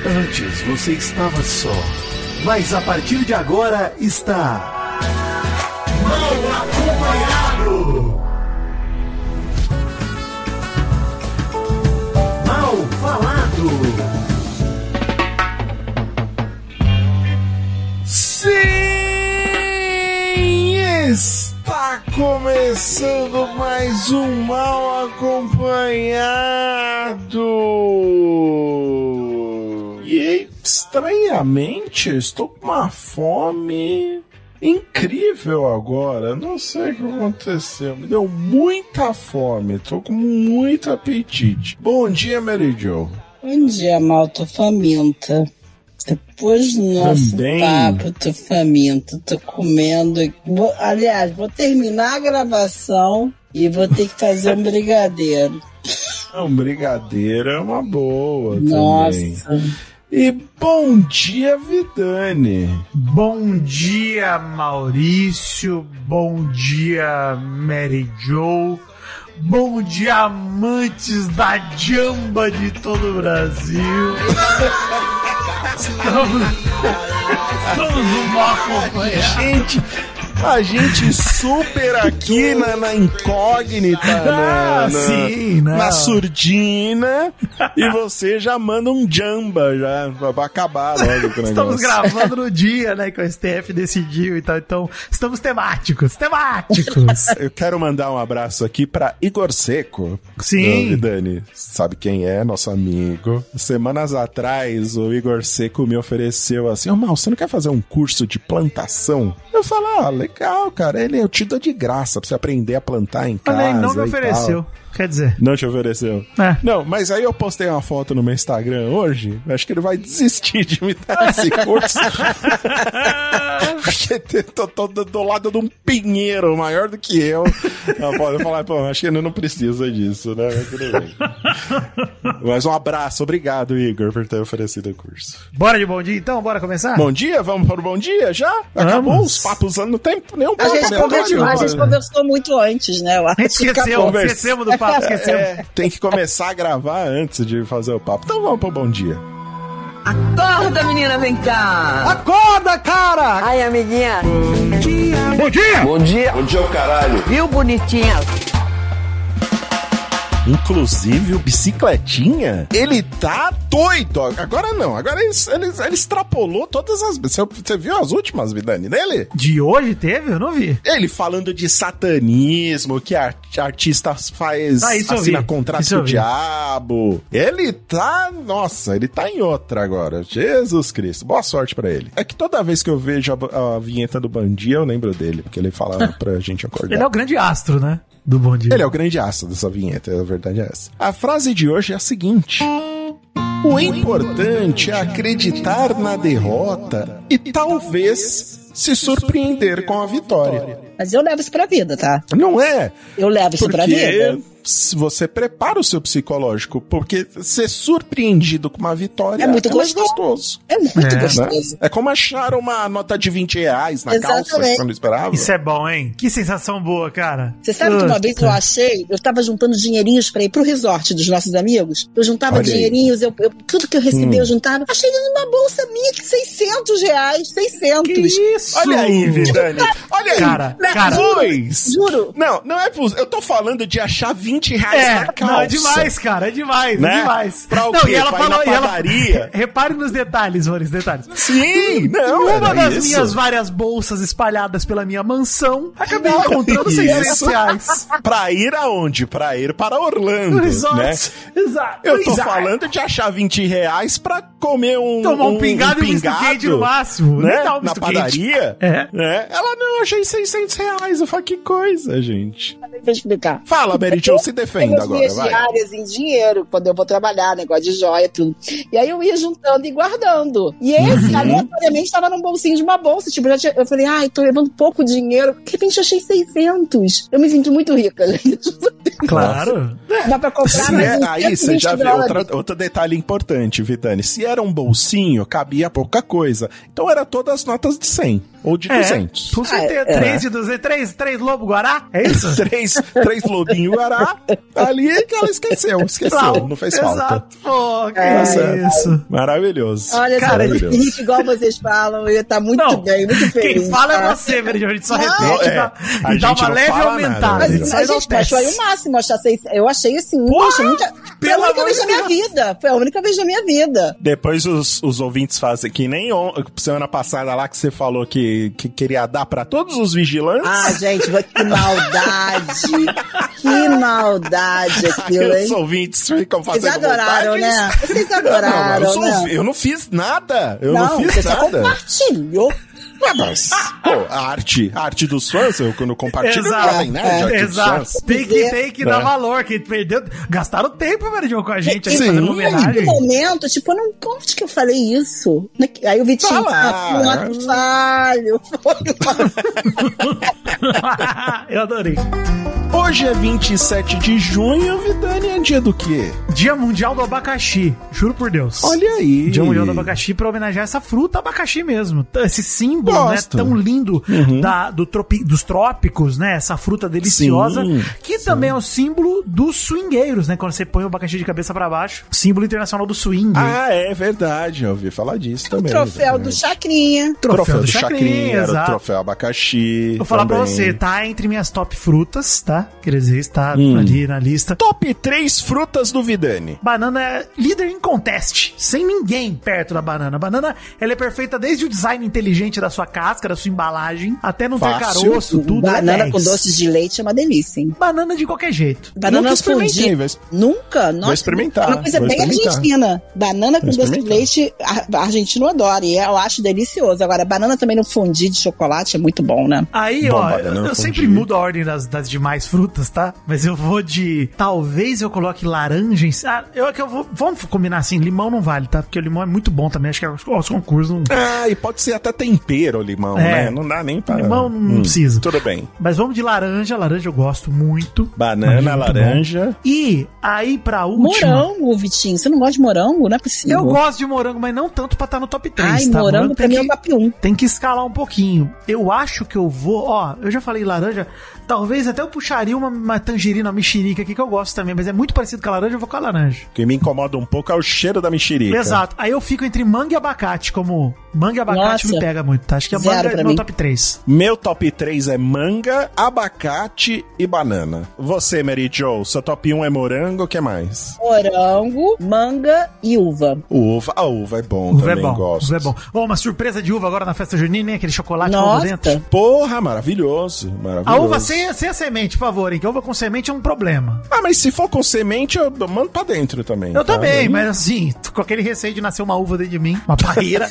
Antes você estava só, mas a partir de agora está mal acompanhado. Mal falado. Sim, está começando mais um Mal Acompanhado. E estranhamente eu estou com uma fome incrível agora. Não sei o que aconteceu. Me deu muita fome. Estou com muito apetite. Bom dia, Mary Jo. Bom dia, Mal. Tô faminta. Depois do nosso papo, tô faminta, tô comendo. Aliás, vou terminar a gravação e vou ter que fazer um brigadeiro. Um brigadeiro é uma boa. Nossa. Também. E bom dia, Vidani. Bom dia, Maurício. Bom dia, Mary Jo. Bom dia, amantes da jamba de todo o Brasil. Estamos no Mal Acompanhado. Gente, a gente super aqui na incógnita, na surdina, e você já manda um jamba já pra acabar logo com o negócio. Estamos gravando no dia, né, que o STF decidiu e tal, então estamos temáticos. Eu quero mandar um abraço aqui pra Igor Seco. Sim. Dani, sabe quem é? Nosso amigo. Semanas atrás, o Igor Seco me ofereceu assim, Mal, você não quer fazer um curso de plantação? Eu falo, legal, cara, eu te dou de graça pra você aprender a plantar em casa. Mas ele não me ofereceu. Quer dizer... Não te ofereceu? É. Não, mas aí eu postei uma foto no meu Instagram hoje, acho que ele vai desistir de me dar esse curso. Porque tô do lado de um pinheiro maior do que eu. Eu falar, acho que ele não precisa disso, né? Mas tudo bem. Mas um abraço, obrigado, Igor, por ter oferecido o curso. Bora de bom dia, então? Bora começar? Bom dia? Vamos para o bom dia já? Acabou os papos no tempo? Nenhum a gente conversou muito antes, né? A gente esquecemos do papo. Tem que começar a gravar antes de fazer o papo. Então vamos pro bom dia. Acorda, menina, vem cá. Acorda, cara. Ai, amiguinha. Bom dia. Bom dia. Bom dia. Bom dia, o caralho. Viu, bonitinha? Inclusive, o Bicicletinha, ele tá doido. Agora não, agora ele extrapolou todas as... Você viu as últimas, Vidani, dele? De hoje teve? Eu não vi. Ele falando de satanismo, que artista assina contrato com o diabo. Ele tá... Nossa, ele tá em outra agora. Jesus Cristo. Boa sorte pra ele. É que toda vez que eu vejo a vinheta do Bom Dia, eu lembro dele, porque ele falava pra gente acordar. Ele é o grande astro, né? Do Bom Dia. Ele é o grande astro dessa vinheta, a verdade é essa. A frase de hoje é a seguinte: o importante é acreditar na derrota e talvez se surpreender com a vitória. Mas eu levo isso pra vida, tá? Não é? Eu levo isso pra vida. Você prepara o seu psicológico, porque ser surpreendido com uma vitória é muito gostoso. É muito gostoso. Né? É como achar uma nota de R$20 na calça que você não esperava. Isso é bom, hein? Que sensação boa, cara. Você sabe que uma vez eu tava juntando dinheirinhos pra ir pro resort dos nossos amigos. Eu juntava dinheirinhos, tudo que eu recebia eu juntava. Achei numa bolsa minha que R$600. 600. Que isso? Olha aí, Vidani. Olha aí. Cara. Juro. Não é possível. Eu tô falando de achar R$20 na calça. Não, é demais, cara. É demais, né? É demais. Pra o quê? E ela falou, na padaria? Repare nos detalhes, Maurício, detalhes. Sim, não. Uma das minhas várias bolsas espalhadas pela minha mansão, acabei encontrando R$600. Pra ir aonde? Pra ir para Orlando, né? Exato. Eu tô falando de achar R$20 pra comer tomar um pingado e um misto quente no máximo, né? Na padaria. Né? Ela, não, eu achei R$600. Eu falei, que coisa, gente. Vou explicar. Fala, Mary Jo, se defenda agora, minhas diárias em dinheiro, quando eu vou trabalhar, negócio de joia, tudo. E aí eu ia juntando e guardando. E esse, aleatoriamente, estava num bolsinho de uma bolsa. Tipo, eu falei, tô levando pouco dinheiro. De repente, eu achei 600. Eu me sinto muito rica, gente. Claro. Dá pra comprar mais aí você já vê outro detalhe importante, Vidani. Se era um bolsinho, cabia pouca coisa. Então era todas as notas de 100 ou de 200. Com certeza. 3 de 200, 3 Lobo Guará? É isso? 3 Lobinho Guará. Ali que ela esqueceu. Não fez falta. Exato. Pô, que isso. Maravilhoso. Olha, cara, Henrique, igual vocês falam, eu tá muito bem, muito feliz. Quem fala é você, Meridiano. A gente só repete e dá uma leve aumentada. Mas foi o máximo. Eu achei assim, foi a única vez da minha vida. Foi a única vez da minha vida. Depois os ouvintes fazem que nem semana passada lá que você falou que queria dar pra todos os vigilantes. Ah, gente, que maldade. Que maldade aquilo, hein? Os ouvintes ficam fazendo Vocês adoraram, né? Vocês adoraram, né? Eu não fiz nada. Eu não fiz você nada. Só compartilhou. Mas, a arte dos fãs, eu quando compartilho, não tem, né? Exato. Tem que dar valor, que perdeu. Gastaram tempo, Meridiano, com a gente aí fazendo homenagem. Em momento, tipo, eu não conto que eu falei isso. Aí o Vitinho falho. Eu adorei. Hoje é 27 de junho, Vidani, é dia do quê? Dia Mundial do Abacaxi, juro por Deus. Olha aí. Dia Mundial do Abacaxi pra homenagear essa fruta abacaxi mesmo. Esse símbolo, né, tão lindo dos trópicos, né, essa fruta deliciosa, que também é o símbolo dos swingueiros, né, quando você põe o abacaxi de cabeça pra baixo, símbolo internacional do swing. Ah, é verdade, eu ouvi falar disso também. O troféu do Chacrinha. Troféu do Chacrinha, era o troféu abacaxi. Vou falar pra você, tá entre minhas top frutas, tá? Quer dizer, está ali na lista. Top 3 frutas do Vidani. Banana é líder em contest, sem ninguém perto da banana. A banana, ela é perfeita desde o design inteligente da sua casca, da sua embalagem, até não ter caroço, tudo. Banana com doces de leite é uma delícia, hein? Banana de qualquer jeito. Banana fundida. Nunca? Nossa, vou experimentar. Uma coisa bem argentina. Banana com doce de leite, argentino adora, e eu acho delicioso. Agora, banana também no fondue de chocolate é muito bom, né? Aí, bom, ó, eu sempre mudo a ordem das demais frutas, tá? Mas eu vou de... Talvez eu coloque laranja em... Vamos combinar assim, limão não vale, tá? Porque o limão é muito bom também, acho que os concursos não... E pode ser até tempero o limão, né? Não dá nem pra... Limão não precisa. Tudo bem. Mas vamos de laranja eu gosto muito. Banana, laranja. E aí pra última... Morango, Vitinho, você não gosta de morango? Não é possível. Eu gosto de morango, mas não tanto pra estar no top 3, tá? Morango pra mim é o top 1. Tem que escalar um pouquinho. Eu acho que eu vou... eu já falei laranja... Talvez até eu puxaria uma tangerina, uma mexerica aqui, que eu gosto também, mas é muito parecido com a laranja, eu vou com a laranja. O que me incomoda um pouco é o cheiro da mexerica. Exato. Aí eu fico entre manga e abacate, como manga e abacate me pega muito, tá? Acho que a manga é meu top 3. Meu top 3 é manga, abacate e banana. Você, Mary Jo, seu top 1 é morango, o que mais? Morango, manga e uva. A uva é bom também, gosto. Uva é bom. Uma surpresa de uva agora na festa junina, hein? Aquele chocolate com dentro. Porra, maravilhoso. A uva sem a semente, por favor, hein? Que uva com semente é um problema. Mas se for com semente, eu mando pra dentro também. Eu também, mas assim, com aquele receio de nascer uma uva dentro de mim, uma parreira.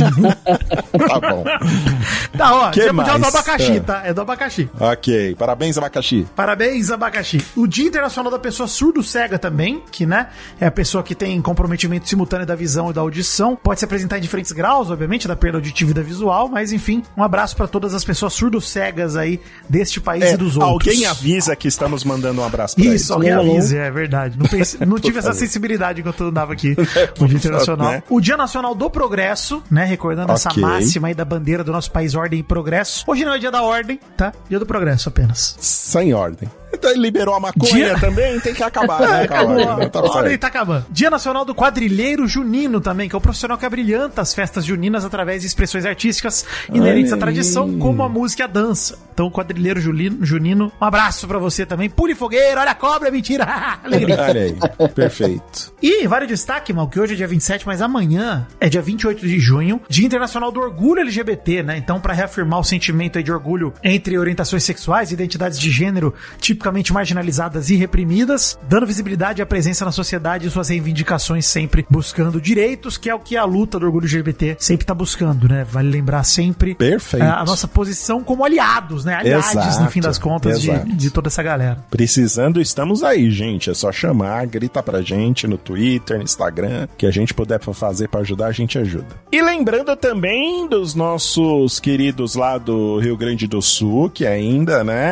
Tá bom. Tá, dia mundial do abacaxi, tá? É do abacaxi. Ok, parabéns, abacaxi. Parabéns, abacaxi. O Dia Internacional da Pessoa Surdo-Cega também, que, né, é a pessoa que tem comprometimento simultâneo da visão e da audição. Pode se apresentar em diferentes graus, obviamente, da perda auditiva e da visual, mas enfim, um abraço pra todas as pessoas surdo-cegas aí deste país e dos outros. Alguém avisa que estamos mandando um abraço pra eles. Isso, alguém avisa, é verdade. Não tive essa sensibilidade enquanto eu andava aqui no Dia Internacional. Né? O Dia Nacional do Progresso, né, recordando essa máxima aí da bandeira do nosso país, ordem e progresso. Hoje não é dia da ordem, tá? Dia do progresso apenas. Sem ordem. Então ele liberou a maconha também, tem que acabar, né? Tá acabando. Dia Nacional do Quadrilheiro Junino também, que é o profissional que abrilhanta as festas juninas através de expressões artísticas inerentes à tradição, como a música e a dança. Então, Quadrilheiro Junino, um abraço pra você também. Pule fogueira, olha a cobra, mentira. Alegria. Olha aí, perfeito. E vale destaque, mal, que hoje é dia 27, mas amanhã é dia 28 de junho, Dia Internacional do Orgulho LGBT, né? Então, pra reafirmar o sentimento aí de orgulho entre orientações sexuais e identidades de gênero tipicamente marginalizadas e reprimidas, dando visibilidade à presença na sociedade e suas reivindicações sempre buscando direitos, que é o que a luta do orgulho LGBT sempre tá buscando, né? Vale lembrar sempre a nossa posição como aliados, né? Aliados, no fim das contas, de toda essa galera. Precisando, estamos aí, gente. É só chamar, grita pra gente no Twitter, no Instagram, que a gente puder fazer pra ajudar, a gente ajuda. E lembrando também dos nossos queridos lá do Rio Grande do Sul, que ainda, né,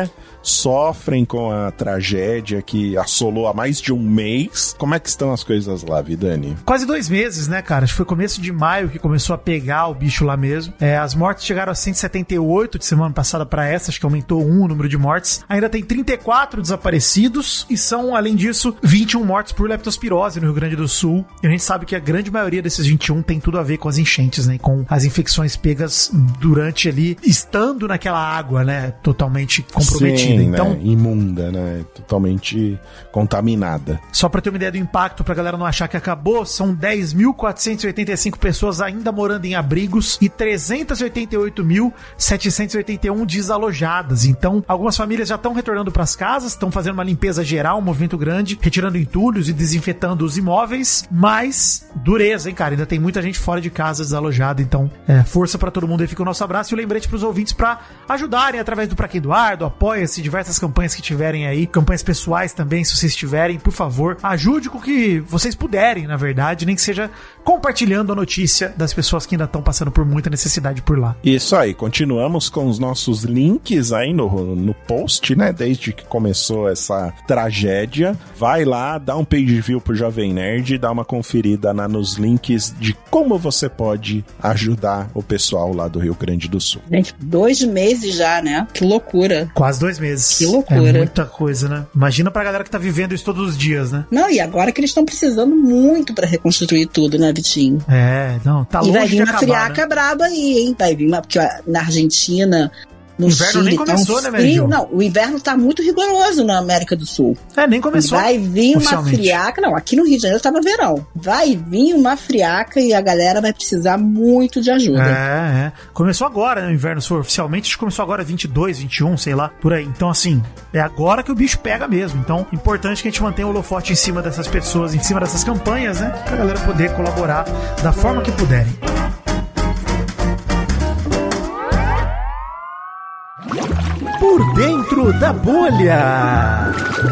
sofrem com a tragédia que assolou há mais de um mês. Como é que estão as coisas lá, Vidani? Quase 2 meses, né, cara? Acho que foi começo de maio que começou a pegar o bicho lá mesmo. As mortes chegaram a 178 de semana passada pra essa, acho que aumentou o número de mortes. Ainda tem 34 desaparecidos e são, além disso, 21 mortes por leptospirose no Rio Grande do Sul. E a gente sabe que a grande maioria desses 21 tem tudo a ver com as enchentes, né? Com as infecções pegas durante ali, estando naquela água, né? Totalmente comprometida. Sim, então, né? Imunda, né? Totalmente contaminada. Só pra ter uma ideia do impacto, pra galera não achar que acabou, são 10.485 pessoas ainda morando em abrigos e 388.781 desalojadas. Então, algumas famílias já estão retornando pras casas, estão fazendo uma limpeza geral, um movimento grande, retirando entulhos e desinfetando os imóveis, mas dureza, hein, cara? Ainda tem muita gente fora de casa desalojada, então força pra todo mundo aí, fica o nosso abraço e o lembrete pros ouvintes pra ajudarem através do Pra Quem Doar, do Apoia-se, diversas campanhas que tiverem aí, campanhas pessoais também, se vocês tiverem, por favor, ajude com o que vocês puderem, na verdade, nem que seja compartilhando a notícia das pessoas que ainda estão passando por muita necessidade por lá. Isso aí, continuamos com os nossos links aí no post, né, desde que começou essa tragédia. Vai lá, dá um page view pro Jovem Nerd, dá uma conferida nos links de como você pode ajudar o pessoal lá do Rio Grande do Sul. Gente, 2 meses já, né? Que loucura. Quase 2 meses. Que loucura. É muita coisa, né? Imagina pra galera que tá vivendo isso todos os dias, né? Não, e agora que eles estão precisando muito pra reconstruir tudo, né, Vitinho? Não, tá longe de acabar, e vai vir uma friaca braba aí, hein? Vai vir porque na Argentina... No o inverno Chile, nem começou, né, frio. Não, o inverno tá muito rigoroso na América do Sul. Nem começou. Vai vir uma friaca. Não, aqui no Rio de Janeiro tava verão. Vai vir uma friaca e a galera vai precisar muito de ajuda. Começou agora, né, o inverno oficialmente. Acho que começou agora 22, 21, sei lá, por aí. Então, assim, é agora que o bicho pega mesmo. Então, importante que a gente mantenha o holofote em cima dessas pessoas, em cima dessas campanhas, né? Pra galera poder colaborar da forma que puderem. Por dentro da bolha.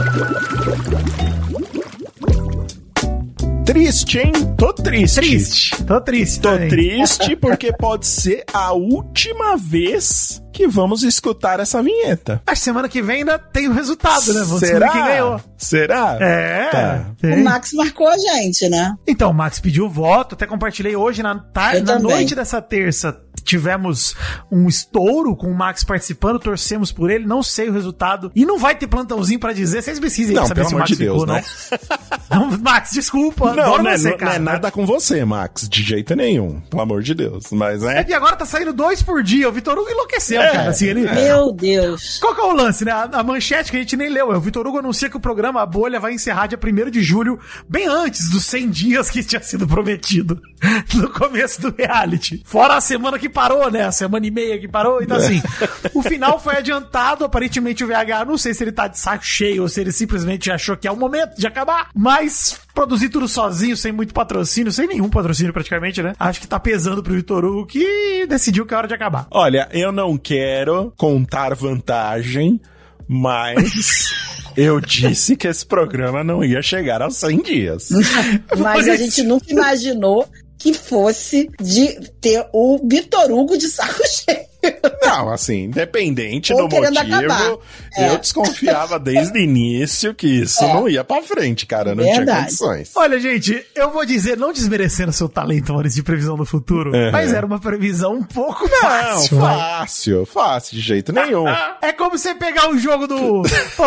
Triste, hein? Tô triste. Tô triste porque pode ser a última vez que vamos escutar essa vinheta. A semana que vem ainda tem o resultado, né? Vamos Será? Quem ganhou. Será? Tá. O Max marcou a gente, né? Então, o Max pediu o voto, até compartilhei hoje na noite dessa terça. Tivemos um estouro com o Max participando, torcemos por ele, não sei o resultado. E não vai ter plantãozinho pra dizer, vocês precisem saber se o Max de Deus, ficou, não. Não, Max, desculpa. Não, cara. Não é nada com você, Max, de jeito nenhum, pelo amor de Deus. Mas É que agora tá saindo 2 por dia, o Vitor Hugo enlouqueceu, cara. Assim, Meu Deus. Qual que é o lance, né? A manchete que a gente nem leu é o Vitor Hugo anuncia que o programa A Bolha vai encerrar dia 1º de julho, bem antes dos 100 dias que tinha sido prometido no começo do reality. Fora a semana que parou, né? A semana e meia que parou. Então, assim, o final foi adiantado. Aparentemente, o VH, não sei se ele tá de saco cheio ou se ele simplesmente achou que é o momento de acabar, mas produzir tudo sozinho, sem muito patrocínio, sem nenhum patrocínio praticamente, né? Acho que tá pesando pro Vitor Hugo, que decidiu que é hora de acabar. Olha, eu não quero contar vantagem, mas eu disse que esse programa não ia chegar aos 100 dias. Mas a gente nunca imaginou que fosse de ter o Vitor Hugo de saco cheio. Não, assim, independente do motivo, eu desconfiava desde o início que isso não ia pra frente, cara, não tinha condições. Olha, gente, eu vou dizer, não desmerecendo seu talento, Maurício, de previsão do futuro, mas era uma previsão um pouco fácil. Não, fácil, de jeito nenhum. É como você pegar um jogo do...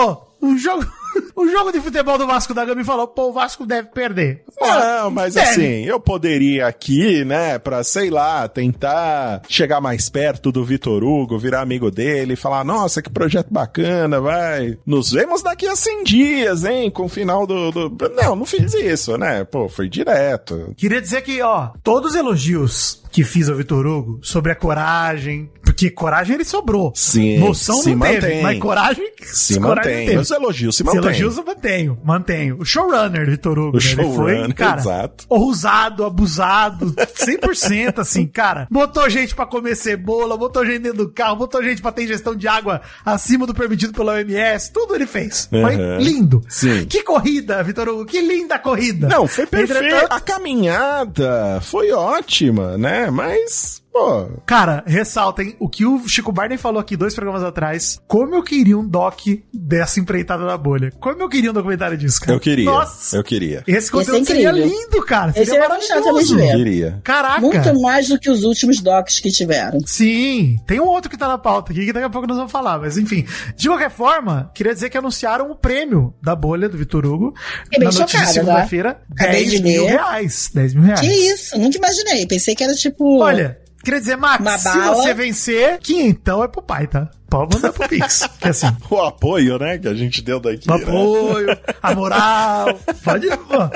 O jogo de futebol do Vasco da Gama e falou, o Vasco deve perder. Não, mas assim, eu poderia aqui, né, pra, sei lá, tentar chegar mais perto do Vitor Hugo, virar amigo dele, falar, nossa, que projeto bacana, vai. Nos vemos daqui a 100 dias, hein, com o final do... Não fiz isso, né, foi direto. Queria dizer que, todos os elogios que fiz ao Vitor Hugo sobre a coragem, porque coragem ele sobrou. Sim, noção não teve, mas coragem se mantém. Os elogios se mantêm. Os elogios eu mantenho. O showrunner do Vitor Hugo, né? Ele foi, cara, exato. Ousado, abusado, 100%, assim, cara. Botou gente pra comer cebola, botou gente dentro do carro, botou gente pra ter ingestão de água acima do permitido pela OMS, tudo ele fez. Foi lindo. Sim. Que corrida, Vitor Hugo, que linda corrida. Não, foi perfeito. A caminhada foi ótima, né? Mas pô. Cara, ressaltem o que o Chico Barney falou aqui 2 programas atrás. Como eu queria um doc dessa empreitada da bolha. Como eu queria um documentário disso, cara. Eu queria. Nossa. Eu queria. Esse conteúdo seria lindo, cara. Esse Seria maravilhoso. Eu queria. Caraca. Muito mais do que os últimos docs que tiveram. Sim. Tem um outro que tá na pauta aqui que daqui a pouco nós vamos falar. Mas enfim. De qualquer forma, queria dizer que anunciaram o prêmio da bolha do Vitor Hugo. Fiquei bem na notícia chocada, segunda-feira. Acabei de R$10 mil. R$10 mil. Que isso? Nunca imaginei. Pensei que era tipo... Olha, queria dizer, Max, se você vencer, então é pro pai, tá? Pode mandar pro Pix. Que é assim. O apoio, né, que a gente deu daqui. O apoio, a moral. Pode ir, pô.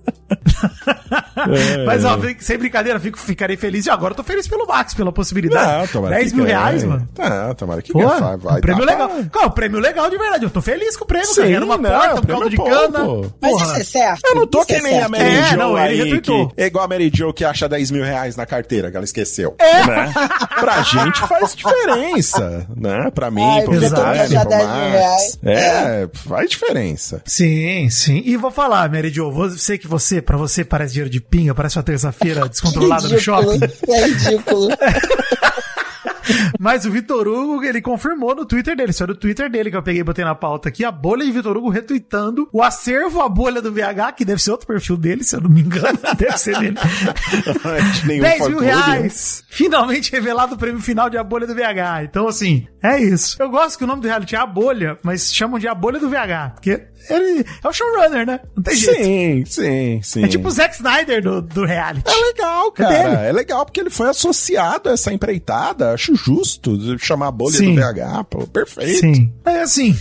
Mas, ó, sem brincadeira, ficarei feliz. E agora eu tô feliz pelo Max, pela possibilidade. Não, R$10 mil, mano. Tomara que vai. Um prêmio legal. Qual? Um prêmio legal de verdade. Eu tô feliz com o prêmio. Ganhando uma porta, um caldo de cana. Mas isso é certo. Eu não tô que nem a Mary Jo. Não, ele retweetou. É igual a Mary Jo que acha R$10 mil na carteira, que ela esqueceu. Né? Pra gente faz diferença, né? Pra mim, pro Vidani, pro Max. Faz diferença. Sim, sim. E vou falar, Mary Jo, sei que pra você parece dinheiro de pinga, parece uma terça-feira descontrolada no shopping. É ridículo. Mas o Vitor Hugo, ele confirmou no Twitter dele, isso é do Twitter dele que eu peguei e botei na pauta aqui, a bolha de Vitor Hugo retweetando o acervo, a bolha do VH, que deve ser outro perfil dele, se eu não me engano, deve ser dele. R$10 mil. Finalmente revelado o prêmio final de A Bolha do VH. Então, assim, é isso. Eu gosto que o nome do reality é A Bolha, mas chamam de A Bolha do VH, porque ele é o showrunner, né? Não tem jeito. Sim. É tipo o Zack Snyder do reality. É legal, cara. É legal porque ele foi associado a essa empreitada. Acho justo chamar a bolha do VH, pô. Perfeito. Sim. É assim.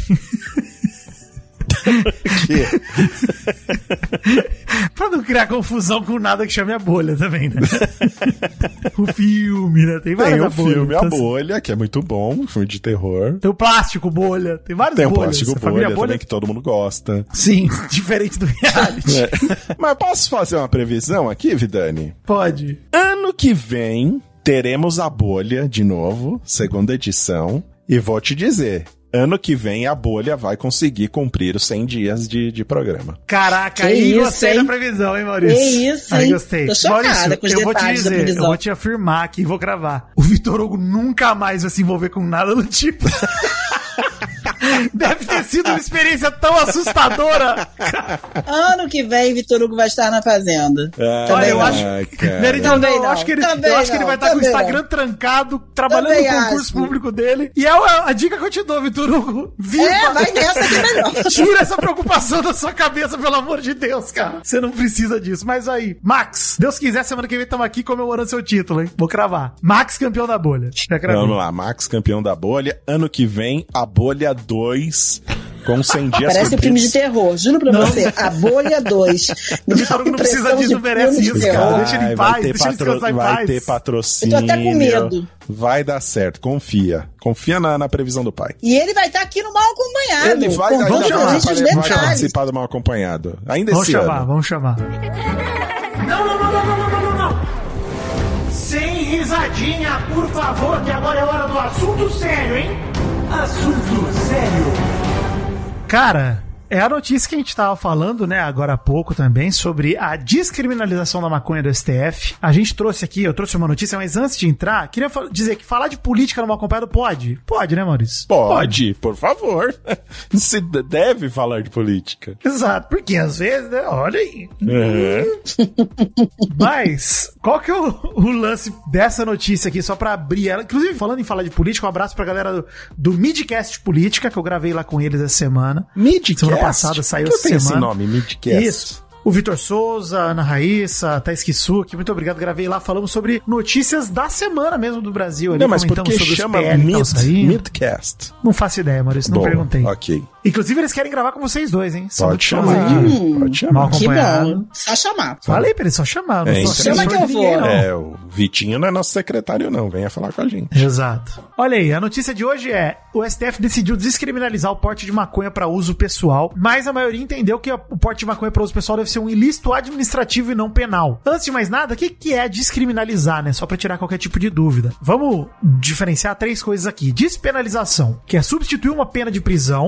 Pra não criar confusão com nada que chame a bolha também, né? O filme, né? Tem várias bolhas. Tem o filme A Bolha, que é muito bom, filme de terror. Tem o Plástico Bolha, tem várias bolhas. Tem o Plástico Bolha também, que todo mundo gosta. Sim, diferente do reality. Mas posso fazer uma previsão aqui, Vidani? Pode. Ano que vem, teremos A Bolha de novo, segunda edição, e vou te dizer... Ano que vem a bolha vai conseguir cumprir os 100 dias de programa. Caraca, aí gostei da previsão, hein, Maurício? Que isso, hein? Aí gostei. Tô chocada Maurício, com os eu vou te detalhes da dizer, previsão. eu vou te afirmar aqui e vou cravar. O Vitor Hugo nunca mais vai se envolver com nada do tipo. Deve ter sido uma experiência tão assustadora. Ano que vem, Vitor Hugo vai estar na Fazenda. Eu acho que ele vai estar com o Instagram trancado, trabalhando no concurso público dele. E é a dica que eu te dou, Vitor Hugo. Vai nessa que é melhor. Tira essa preocupação da sua cabeça, pelo amor de Deus, cara. Você não precisa disso. Mas aí, Max, Deus quiser, semana que vem estamos aqui comemorando seu título, hein? Vou cravar. Max, campeão da bolha. Vamos lá, Max, campeão da bolha. Ano que vem, A Bolha 2, com 100 dias. Parece um filme de terror, juro pra você. A Bolha 2. O Vitor Hugo não precisa disso, não merece isso, cara. Deixa ele em paz, deixa ele descansar em paz. Vai ter patrocínio. Eu tô até com medo. Vai dar certo, confia. Confia na previsão do pai. E ele vai estar aqui no Mal Acompanhado. Ele vai participar do Mal Acompanhado. Ainda esse ano. Vamos chamar. Não. Sem risadinha, por favor, que agora é hora do assunto sério, hein? Assunto sério. Cara, é a notícia que a gente tava falando, né, agora há pouco também, sobre a descriminalização da maconha do STF. A gente trouxe aqui, eu trouxe uma notícia, mas antes de entrar, queria dizer que falar de política no Mal Acompanhado pode? Pode, né, Maurício? Pode, por favor. Você deve falar de política. Exato, porque às vezes, né, olha aí. Mas, qual que é o lance dessa notícia aqui, só pra abrir ela? Inclusive, falando em falar de política, um abraço pra galera do Midcast Política, que eu gravei lá com eles essa semana. Midcast? Passada saiu essa semana. Esse nome, Midcast. Isso. O Vitor Souza, a Ana Raíssa, Thais Kisuki, muito obrigado, gravei lá, falamos sobre notícias da semana mesmo do Brasil. Ali, não, mas por que chama Midcast? Não faço ideia, Maurício, não perguntei. Ok. Inclusive, eles querem gravar com vocês dois, hein? Pode chamar. Pode chamar. Mal acompanhado. Que bom. Só chamar. Falei pra ele, só chamar. Não só chama que eu vou. O Vitinho não é nosso secretário, não. Venha falar com a gente. Exato. Olha aí, a notícia de hoje é: o STF decidiu descriminalizar o porte de maconha para uso pessoal, mas a maioria entendeu que o porte de maconha para uso pessoal deve ser um ilícito administrativo e não penal. Antes de mais nada, o que é descriminalizar, né? Só pra tirar qualquer tipo de dúvida. Vamos diferenciar 3 coisas aqui. Despenalização, que é substituir uma pena de prisão, que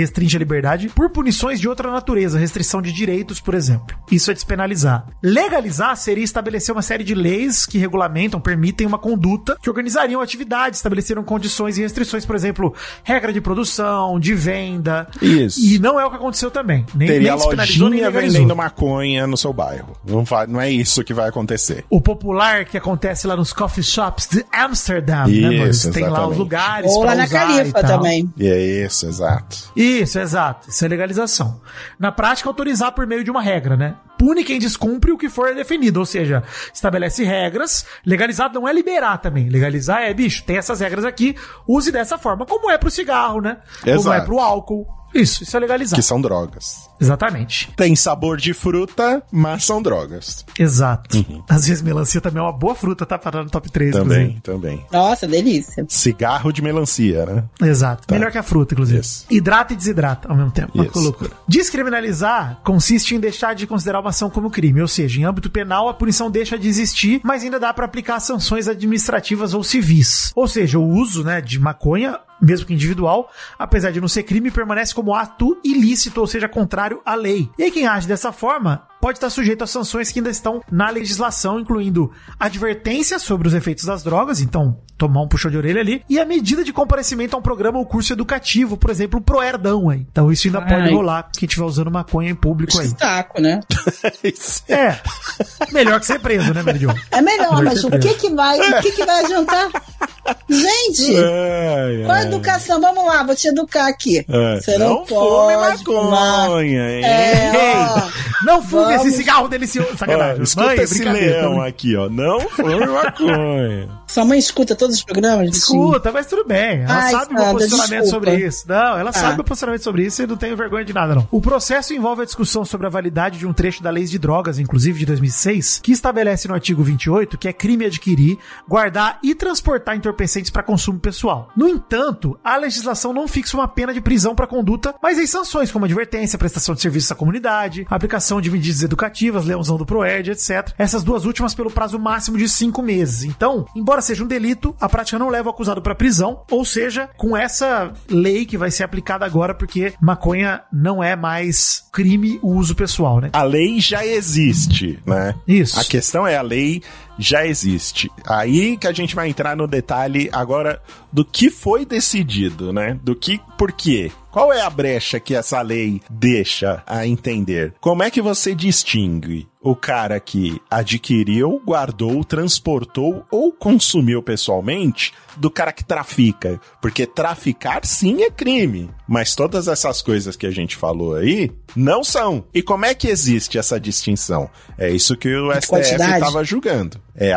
restringe a liberdade por punições de outra natureza, restrição de direitos, por exemplo. Isso é despenalizar. Legalizar seria estabelecer uma série de leis que regulamentam, permitem uma conduta que organizariam atividades, estabeleceram condições e restrições, por exemplo, regra de produção, de venda. Isso. E não é o que aconteceu também. Teria lojinha vendendo maconha no seu bairro. Não é isso que vai acontecer. O popular que acontece lá nos coffee shops de Amsterdam, isso, né, mano? Tem exatamente. Lá os lugares ou pra lá na usar Califa também. Isso, exato. Isso, exato. Isso é legalização. Na prática, autorizar por meio de uma regra, né? Pune quem descumpre o que for definido, ou seja, estabelece regras. Legalizar não é liberar também. Legalizar é, bicho, tem essas regras aqui, use dessa forma, como é pro cigarro, né? Exato. Como é pro álcool. Isso é legalizar. Que são drogas. Exatamente. Tem sabor de fruta, mas são drogas. Exato. Às vezes melancia também é uma boa fruta, tá? Para no top 3, Também. Nossa, delícia. Cigarro de melancia, né? Exato. Tá. Melhor que a fruta, inclusive. Isso. Hidrata e desidrata ao mesmo tempo. Uma loucura. Descriminalizar consiste em deixar de considerar uma ação como crime. Ou seja, em âmbito penal, a punição deixa de existir, mas ainda dá para aplicar sanções administrativas ou civis. Ou seja, o uso, né, de maconha, mesmo que individual, apesar de não ser crime, permanece como ato ilícito, ou seja, contrário à lei. E aí quem age dessa forma pode estar sujeito a sanções que ainda estão na legislação, incluindo advertência sobre os efeitos das drogas, então tomar um puxão de orelha ali, e a medida de comparecimento a um programa ou curso educativo, por exemplo, o Proerdão aí. Então isso ainda pode rolar quem estiver usando maconha em público aí. Saco, né? É. Melhor que ser preso, né, Meridion? É melhor, mas o que vai adiantar? Gente, qual a educação? Vamos lá, vou te educar aqui. Você não pode maconha, hein? Não fume esse cigarro delicioso. Sacanagem. Escuta esse leão aqui, ó. Não fume maconha. Sua mãe escuta todos os programas? Escuta, mas tudo bem. Ela sabe o meu posicionamento sobre isso. Não, ela sabe o meu posicionamento sobre isso e não tenho vergonha de nada, não. O processo envolve a discussão sobre a validade de um trecho da Lei de Drogas, inclusive de 2006, que estabelece no artigo 28 que é crime adquirir, guardar e transportar entorpecentes para consumo pessoal. No entanto, a legislação não fixa uma pena de prisão para conduta, mas em sanções como advertência, prestação de serviços à comunidade, aplicação de medidas educativas, leãozão do Proerd, etc. Essas duas últimas pelo prazo máximo de 5 meses. Então, embora seja um delito, a prática não leva o acusado para prisão, ou seja, com essa lei que vai ser aplicada agora, porque maconha não é mais crime o uso pessoal, né? A lei já existe, né? Isso. A questão é, a lei já existe. Aí que a gente vai entrar no detalhe agora do que foi decidido, né? Por quê? Qual é a brecha que essa lei deixa a entender? Como é que você distingue o cara que adquiriu, guardou, transportou ou consumiu pessoalmente do cara que trafica? Porque traficar sim é crime, mas todas essas coisas que a gente falou aí não são. E como é que existe essa distinção? É isso que o STF estava julgando. É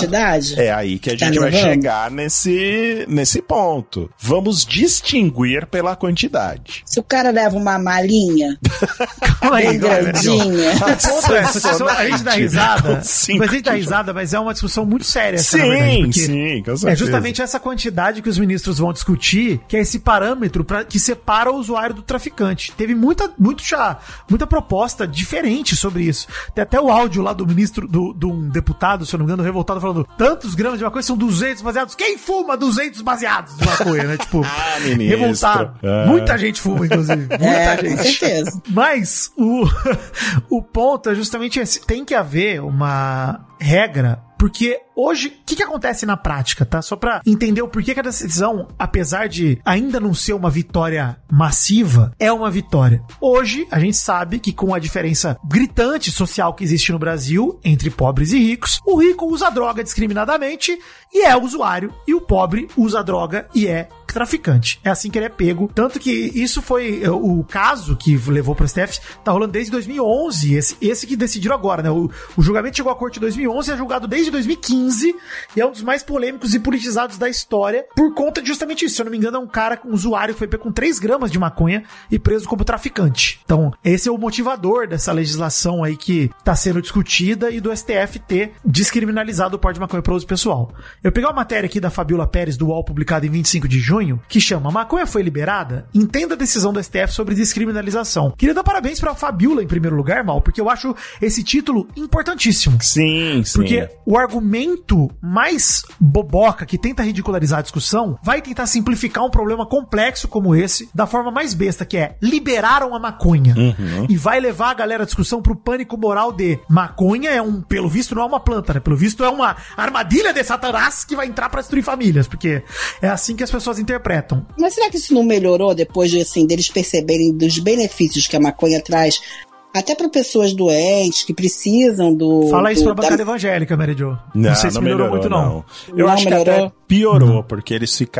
aí que a gente vai chegar nesse ponto. Vamos distinguir pela quantidade. Se o cara leva uma malinha bem grandinha... A gente dá risada, mas é uma discussão muito séria. Sim, com certeza. É justamente essa quantidade que os ministros vão discutir, que é esse parâmetro que separa o usuário do traficante. Teve muita proposta diferente sobre isso. Tem até o áudio lá do ministro, de um deputado, se eu não me engano, revoltado, falando tantos gramas de maconha são 200 baseados. Quem fuma 200 baseados de maconha, né? Tipo, revoltado. Muita gente fuma, inclusive. Muita gente. Com certeza. Mas o ponto é justamente esse. Tem que haver uma regra, porque hoje, o que acontece na prática, tá? Só pra entender o porquê que a decisão, apesar de ainda não ser uma vitória massiva, é uma vitória. Hoje, a gente sabe que com a diferença gritante social que existe no Brasil, entre pobres e ricos, o rico usa droga discriminadamente e é usuário, e o pobre usa droga e é traficante. É assim que ele é pego. Tanto que isso foi o caso que levou pro STF, tá rolando desde 2011, esse que decidiram agora, né? O julgamento chegou à corte em 2011 e é julgado desde 2015 e é um dos mais polêmicos e politizados da história por conta de justamente isso. Se eu não me engano, é um cara, um usuário que foi pego com 3 gramas de maconha e preso como traficante. Então, esse é o motivador dessa legislação aí que tá sendo discutida e do STF ter descriminalizado o porte de maconha para uso pessoal. Eu peguei uma matéria aqui da Fabiola Pérez do UOL, publicada em 25 de junho, junho, que chama Maconha Foi Liberada? Entenda a decisão do STF sobre descriminalização. Queria dar parabéns pra Fabiola, em primeiro lugar, Mal, porque eu acho esse título importantíssimo. Sim. Porque o argumento mais boboca que tenta ridicularizar a discussão vai tentar simplificar um problema complexo como esse da forma mais besta, que é liberaram a maconha. E vai levar a galera a discussão pro pânico moral de maconha pelo visto não é uma planta, né? Pelo visto é uma armadilha de Satanás que vai entrar pra destruir famílias, porque é assim que as pessoas interpretam. Mas será que isso não melhorou depois deles perceberem dos benefícios que a maconha traz? Até para pessoas doentes que precisam do... Fala isso pra bancada evangélica, Mary Jo. Não sei se melhorou muito, não. Eu acho que até piorou, porque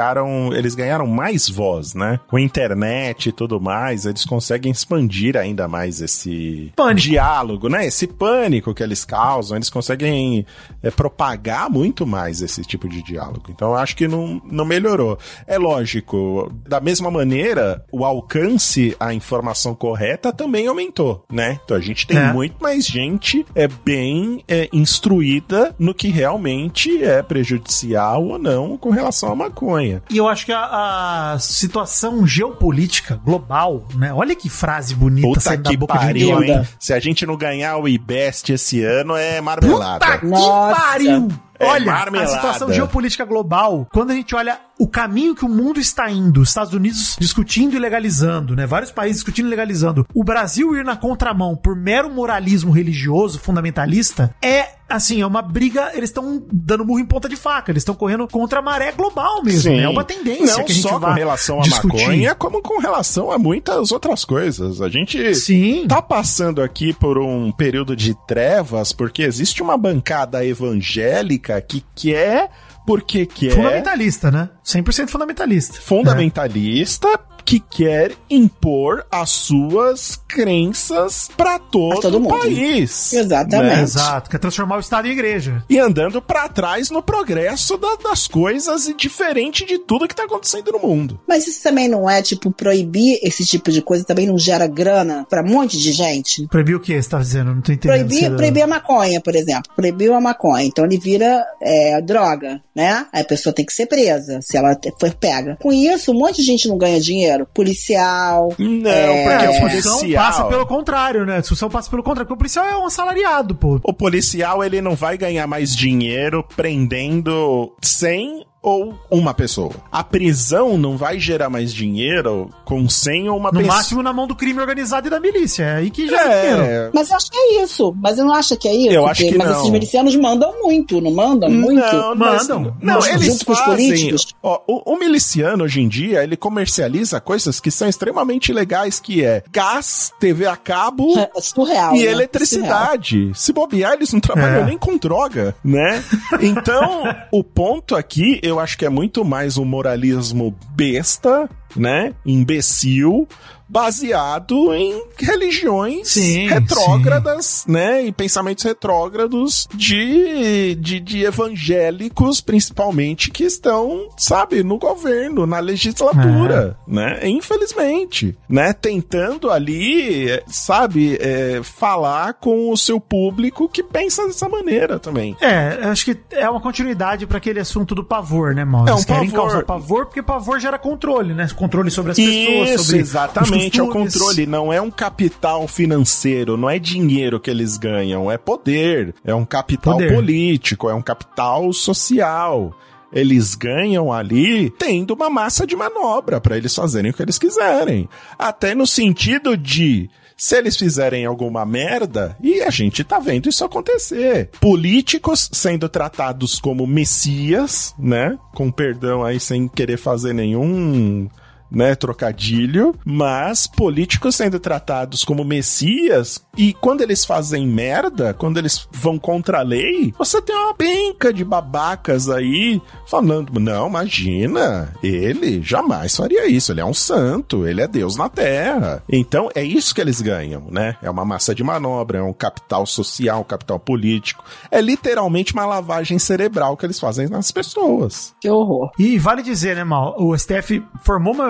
eles ganharam mais voz, né? Com a internet e tudo mais, eles conseguem expandir ainda mais esse diálogo, né? Esse pânico que eles causam, eles conseguem propagar muito mais esse tipo de diálogo. Então eu acho que não melhorou. É lógico, da mesma maneira, o alcance à informação correta também aumentou, né? Então a gente tem muito mais gente bem instruída no que realmente é prejudicial ou não com relação à maconha. E eu acho que a situação geopolítica global, né? Olha que frase bonita saindo da boca de ninguém. Hein? Se a gente não ganhar o IBEST esse ano, é marmelada. Puta que pariu! Olha, a situação geopolítica global, quando a gente olha o caminho que o mundo está indo, Estados Unidos discutindo e legalizando, né? Vários países discutindo e legalizando. O Brasil ir na contramão por mero moralismo religioso, fundamentalista, é uma briga, eles estão dando murro em ponta de faca, eles estão correndo contra a maré global mesmo, né? É uma tendência que a gente vai discutir. Não só com relação à maconha, como com relação a muitas outras coisas. A gente tá passando aqui por um período de trevas, porque existe uma bancada evangélica que quer, porque quer... Fundamentalista, né? 100% fundamentalista. Fundamentalista, que quer impor as suas crenças pra todo o país. Exatamente. Né? Exato, quer transformar o Estado em igreja. E andando pra trás no progresso das coisas e diferente de tudo que tá acontecendo no mundo. Mas isso também não é, proibir esse tipo de coisa também não gera grana pra um monte de gente? Proibir o que você tá dizendo? Não tô entendendo. Proibir a maconha, por exemplo. Proibiu a maconha, então ele vira droga, né? Aí a pessoa tem que ser presa, se ela for pega. Com isso, um monte de gente não ganha dinheiro. Policial. Não, porque a discussão passa pelo contrário, né? A discussão passa pelo contrário, porque o policial é um assalariado, pô. O policial, ele não vai ganhar mais dinheiro prendendo 100 ou uma pessoa. A prisão não vai gerar mais dinheiro com 100 ou uma pessoa. No máximo na mão do crime organizado e da milícia. É aí que já dinheiro. Mas eu acho que é isso. Mas eu não acho que é isso. Eu acho que mas não. Esses milicianos mandam muito, não mandam muito? Não, mandam. Não, eles junto com os políticos. Ó, o miliciano, hoje em dia, ele comercializa coisas que são extremamente legais, que é gás, TV a cabo surreal, e eletricidade. Surreal. Se bobear, eles não trabalham nem com droga, né? Então, o ponto aqui, eu acho que é muito mais um moralismo besta, né? Imbecil, baseado em religiões retrógradas, né? E pensamentos retrógrados de evangélicos, principalmente, que estão, sabe, no governo, na legislatura, né? Infelizmente, né? Tentando ali, sabe, falar com o seu público que pensa dessa maneira também. Acho que é uma continuidade para aquele assunto do pavor, né, Mauro? Eles querem causar pavor, porque pavor gera controle, né? Controle sobre as pessoas, sobre exatamente. É o controle, não é um capital financeiro, não é dinheiro que eles ganham, é poder, é um capital político, é um capital social. Eles ganham ali tendo uma massa de manobra para eles fazerem o que eles quiserem. Até no sentido de, se eles fizerem alguma merda, e a gente tá vendo isso acontecer. Políticos sendo tratados como messias, né? Com perdão aí, sem querer fazer nenhum... né, trocadilho, mas políticos sendo tratados como messias, e quando eles fazem merda, quando eles vão contra a lei, você tem uma penca de babacas aí falando, não, imagina, ele jamais faria isso, ele é um santo, ele é Deus na terra. Então é isso que eles ganham, né? É uma massa de manobra, é um capital social, um capital político, é literalmente uma lavagem cerebral que eles fazem nas pessoas. Que horror. E vale dizer, né, Mal, o STF formou maioria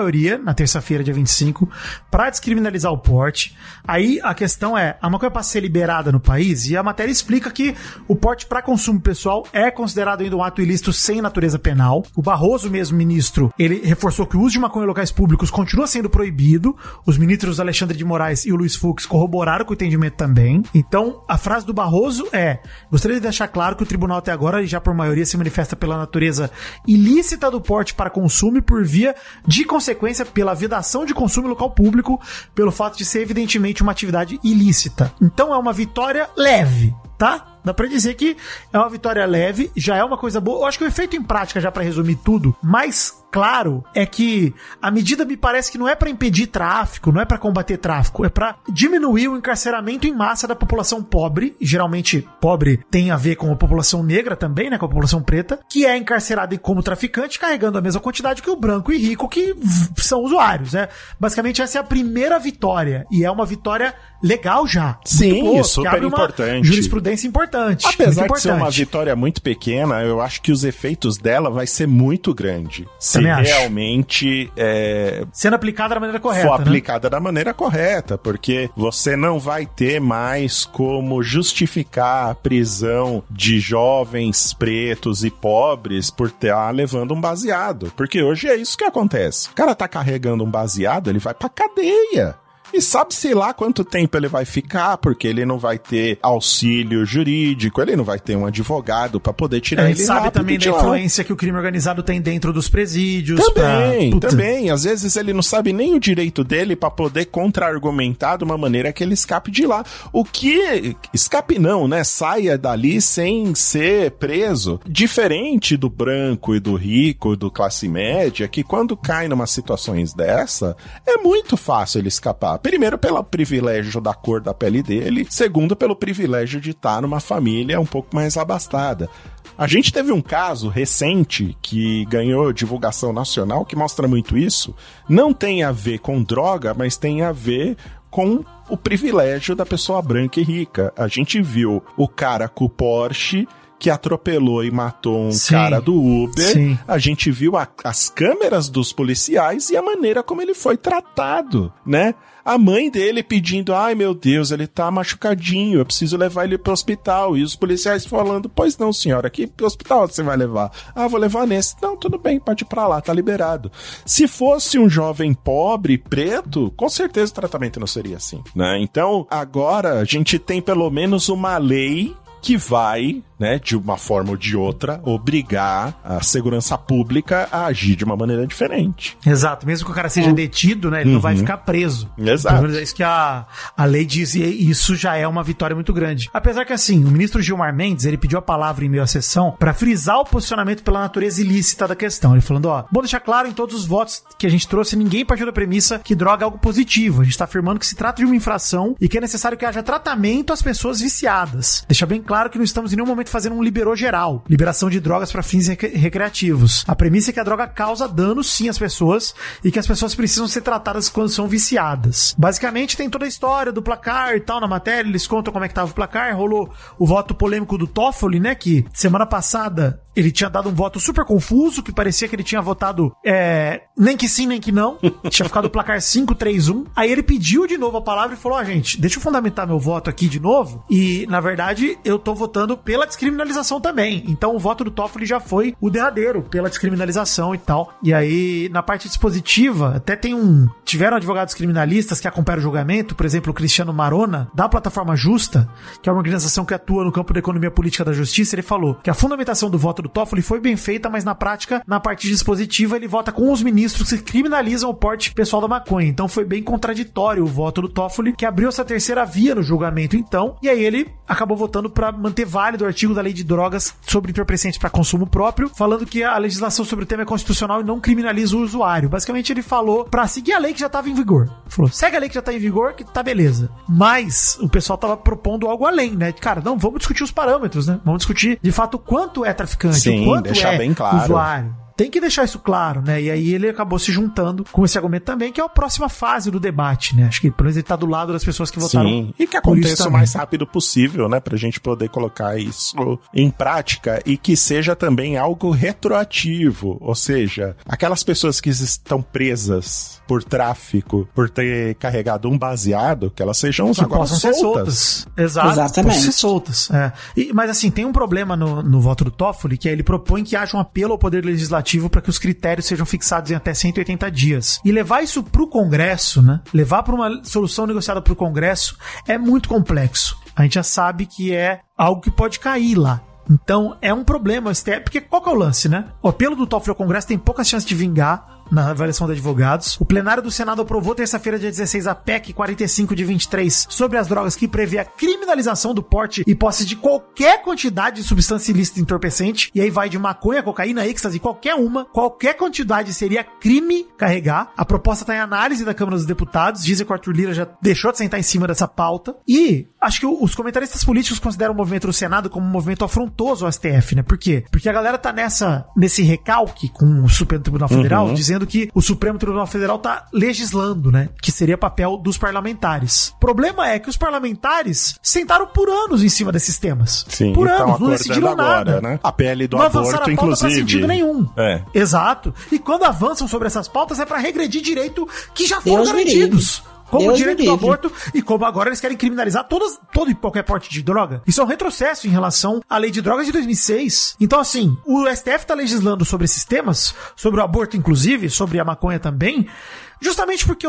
maioria, na terça-feira, dia 25, para descriminalizar o porte. Aí a questão é, a maconha passa a ser liberada no país, e a matéria explica que o porte para consumo pessoal é considerado ainda um ato ilícito sem natureza penal. O Barroso mesmo, ministro, ele reforçou que o uso de maconha em locais públicos continua sendo proibido. Os ministros Alexandre de Moraes e o Luiz Fux corroboraram com o entendimento também. Então, a frase do Barroso é: gostaria de deixar claro que o tribunal até agora, já por maioria, se manifesta pela natureza ilícita do porte para consumo e por via de consequência pela vedação de consumo em local público, pelo fato de ser evidentemente uma atividade ilícita. Então é uma vitória leve, tá? Dá pra dizer que é uma vitória leve, já é uma coisa boa. Eu acho que o efeito em prática, já pra resumir tudo, mais claro é que a medida me parece que não é pra impedir tráfico, não é pra combater tráfico, é pra diminuir o encarceramento em massa da população pobre. Geralmente, pobre tem a ver com a população negra também, né, com a população preta, que é encarcerada como traficante, carregando a mesma quantidade que o branco e rico, que são usuários, né? Basicamente, essa é a primeira vitória, e é uma vitória legal já. Sim, boa, super importante. Jurisprudência importante. Apesar de ser uma vitória muito pequena, eu acho que os efeitos dela vai ser muito grande. Se realmente sendo aplicada da maneira correta. For aplicada da maneira correta, porque você não vai ter mais como justificar a prisão de jovens pretos e pobres por estar levando um baseado. Porque hoje é isso que acontece. O cara tá carregando um baseado, ele vai pra cadeia. E sabe-se lá quanto tempo ele vai ficar, porque ele não vai ter auxílio jurídico, ele não vai ter um advogado pra poder tirar ele lá. A gente sabe também da influência que o crime organizado tem dentro dos presídios. Também. Às vezes ele não sabe nem o direito dele pra poder contra-argumentar de uma maneira que ele escape de lá. O que... Escape não, né? Saia dali sem ser preso. Diferente do branco e do rico e do classe média, que quando cai numa situações dessa, é muito fácil ele escapar. Primeiro, pelo privilégio da cor da pele dele. Segundo, pelo privilégio de estar numa família um pouco mais abastada. A gente teve um caso recente que ganhou divulgação nacional que mostra muito isso. Não tem a ver com droga, mas tem a ver com o privilégio da pessoa branca e rica. A gente viu o cara com o Porsche que atropelou e matou um cara do Uber. Sim. A gente viu as câmeras dos policiais e a maneira como ele foi tratado, né? A mãe dele pedindo, ai meu Deus, ele tá machucadinho, eu preciso levar ele pro hospital. E os policiais falando, pois não senhora, que hospital você vai levar? Ah, vou levar nesse. Não, tudo bem, pode ir pra lá, tá liberado. Se fosse um jovem pobre, preto, com certeza o tratamento não seria assim, né? Então, agora a gente tem pelo menos uma lei que vai, né, de uma forma ou de outra, obrigar a segurança pública a agir de uma maneira diferente. Exato, mesmo que o cara seja detido, né, ele não vai ficar preso. Exato. É isso que a lei diz, e isso já é uma vitória muito grande. Apesar que, assim, o ministro Gilmar Mendes, ele pediu a palavra em meio à sessão para frisar o posicionamento pela natureza ilícita da questão. Ele falando, bom deixar claro em todos os votos que a gente trouxe, ninguém partiu da premissa que droga é algo positivo. A gente tá afirmando que se trata de uma infração e que é necessário que haja tratamento às pessoas viciadas. Deixa bem claro que não estamos em nenhum momento fazendo um liberou geral, liberação de drogas para fins recreativos. A premissa é que a droga causa dano sim às pessoas e que as pessoas precisam ser tratadas quando são viciadas. Basicamente tem toda a história do placar e tal na matéria, eles contam como é que tava o placar, rolou o voto polêmico do Toffoli, né, que semana passada ele tinha dado um voto super confuso, que parecia que ele tinha votado nem que sim, nem que não. Tinha ficado o placar 5-3-1. Aí ele pediu de novo a palavra e falou, gente, deixa eu fundamentar meu voto aqui de novo. E, na verdade, eu tô votando pela descriminalização também. Então o voto do Toffoli já foi o derradeiro pela descriminalização e tal. E aí, na parte dispositiva, até tiveram advogados criminalistas que acompanharam o julgamento, por exemplo, o Cristiano Marona, da Plataforma Justa, que é uma organização que atua no campo da economia política da justiça. Ele falou que a fundamentação do voto do Toffoli foi bem feita, mas na prática, na parte dispositiva, ele vota com os ministros que criminalizam o porte pessoal da maconha. Então foi bem contraditório o voto do Toffoli, que abriu essa terceira via no julgamento, então, e aí ele acabou votando para manter válido o artigo da lei de drogas sobre entorpecentes para consumo próprio, falando que a legislação sobre o tema é constitucional e não criminaliza o usuário. Basicamente ele falou para seguir a lei que já estava em vigor. Ele falou, segue a lei que já tá em vigor, que tá beleza. Mas o pessoal tava propondo algo além, né? Cara, não, vamos discutir os parâmetros, né? Vamos discutir, de fato, quanto é traficante, sim, quanto deixar é bem claro. Usuário. tem que deixar isso claro, né? E aí ele acabou se juntando com esse argumento também, que é a próxima fase do debate, né? Acho que pelo menos ele tá do lado das pessoas que votaram. Sim, e que aconteça o mais rápido possível, né? Pra gente poder colocar isso em prática e que seja também algo retroativo, ou seja, aquelas pessoas que estão presas por tráfico, por ter carregado um baseado, que elas sejam que agora possam ser soltas. Exatamente. Ser soltas. Mas assim, tem um problema no voto do Toffoli, que é ele propõe que haja um apelo ao Poder Legislativo para que os critérios sejam fixados em até 180 dias. E levar isso pro Congresso, né? Levar para uma solução negociada pro Congresso é muito complexo. A gente já sabe que é algo que pode cair lá. Então, é um problema, porque qual que é o lance, né? O apelo do Toffoli ao Congresso tem poucas chances de vingar na avaliação de advogados. O plenário do Senado aprovou terça-feira, dia 16, a PEC 45 de 23 sobre as drogas, que prevê a criminalização do porte e posse de qualquer quantidade de substância ilícita entorpecente. E aí vai de maconha, cocaína, êxtase, qualquer quantidade seria crime carregar. A proposta está em análise da Câmara dos Deputados. Dizem que o Arthur Lira já deixou de sentar em cima dessa pauta. E acho que os comentaristas políticos consideram o movimento do Senado como um movimento afrontoso ao STF, né? Por quê? Porque a galera tá nesse recalque com o Supremo Tribunal Federal, dizendo que o Supremo Tribunal Federal tá legislando, né? Que seria papel dos parlamentares. O problema é que os parlamentares sentaram por anos em cima desses temas. Sim, por anos, não decidiram agora, nada. Né? A PL do não aborto, avançaram a pauta inclusive. pra sentido nenhum. É. Exato. E quando avançam sobre essas pautas é pra regredir direito que já foram garantidos. Como o direito do aborto e como agora eles querem criminalizar todo e qualquer porte de droga. Isso é um retrocesso em relação à lei de drogas de 2006. Então, assim, o STF tá legislando sobre esses temas, sobre o aborto inclusive, sobre a maconha também, justamente porque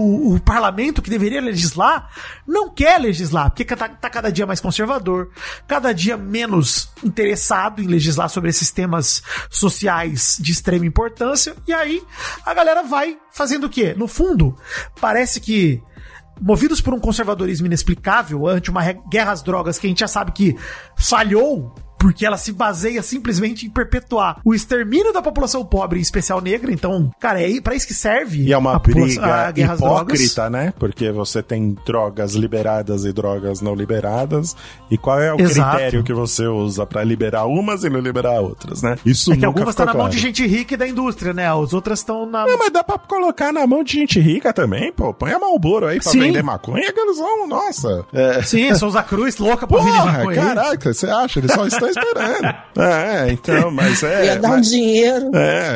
o parlamento que deveria legislar não quer legislar, porque tá cada dia mais conservador, cada dia menos interessado em legislar sobre esses temas sociais de extrema importância, e aí a galera vai fazendo o quê? No fundo, parece que movidos por um conservadorismo inexplicável ante uma guerra às drogas que a gente já sabe que falhou, porque ela se baseia simplesmente em perpetuar o extermínio da população pobre, em especial negra. Então, cara, é pra isso que serve. E é uma briga hipócrita, né? Porque você tem drogas liberadas e drogas não liberadas. E qual é o critério que você usa pra liberar umas e não liberar outras, né? Isso que algumas estão na mão de gente rica e da indústria, né? As outras estão na... Não, mas dá pra colocar na mão de gente rica também, pô. Põe a Marlboro aí pra vender maconha, que eles vão, nossa. Sim, Souza Cruz, louca pra vender maconha. Caraca, você acha? Eles só estão esperando. Então, mas ia dar um dinheiro.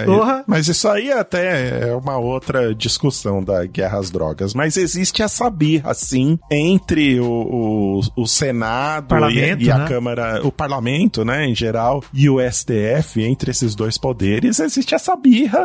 Mas isso aí até é uma outra discussão da guerra às drogas. Mas existe essa birra, assim, entre o Senado e a Câmara, o Parlamento, né, em geral, e o STF, entre esses dois poderes, existe essa birra,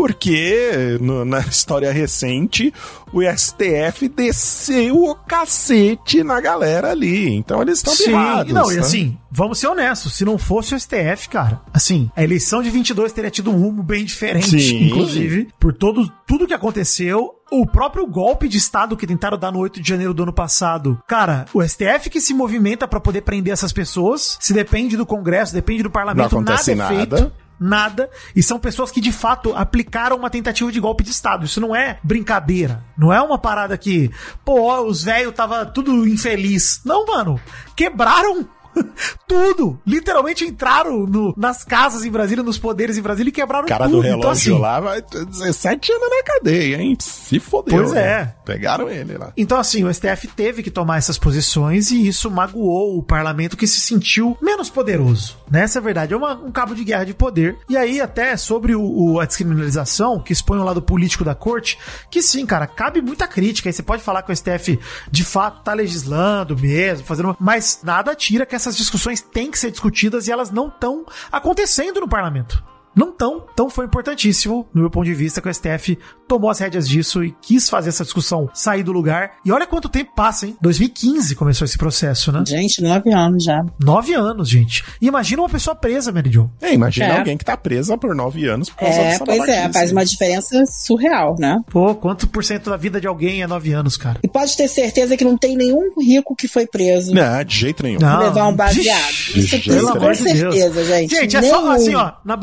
porque na história recente, o STF desceu o cacete na galera ali. Então eles estão birrados. Não, e assim, vamos ser honestos, se não fosse o STF, cara, assim, a eleição de 22 teria tido um rumo bem diferente, inclusive, por tudo que aconteceu. O próprio golpe de Estado que tentaram dar no 8 de janeiro do ano passado. Cara, o STF que se movimenta pra poder prender essas pessoas, se depende do Congresso, depende do Parlamento, não acontece nada é feito. Nada, e são pessoas que de fato aplicaram uma tentativa de golpe de Estado. Isso não é brincadeira, não é uma parada que, os velhos tava tudo infeliz. Não, mano, quebraram tudo, literalmente entraram nas casas em Brasília, nos poderes em Brasília e quebraram tudo. O cara do relógio então, assim, lá vai 17 anos na cadeia, hein? Se fodeu. Pois é. Né? Pegaram ele lá. Então assim, o STF teve que tomar essas posições e isso magoou o parlamento, que se sentiu menos poderoso, né? Essa é a verdade, é um cabo de guerra de poder. E aí até sobre a descriminalização, que expõe o lado político da corte, que sim, cara, cabe muita crítica. Aí você pode falar que o STF de fato tá legislando mesmo, mas nada tira que essas discussões têm que ser discutidas e elas não estão acontecendo no parlamento. Não estão. Então foi importantíssimo, no meu ponto de vista, que o STF tomou as rédeas disso e quis fazer essa discussão sair do lugar. E olha quanto tempo passa, hein? 2015 começou esse processo, né? Gente, 9 anos já. 9 anos, gente. E imagina uma pessoa presa, Mary Jo. Imagina alguém que tá presa por 9 anos por causa dessa babaquice. Faz uma diferença surreal, né? Quanto por cento da vida de alguém é 9 anos, cara? E pode ter certeza que não tem nenhum rico que foi preso. Não, de jeito nenhum. Levar um baseado. Isso pelo amor de certeza, Deus. gente. Gente, é só assim, ó, na boa, essa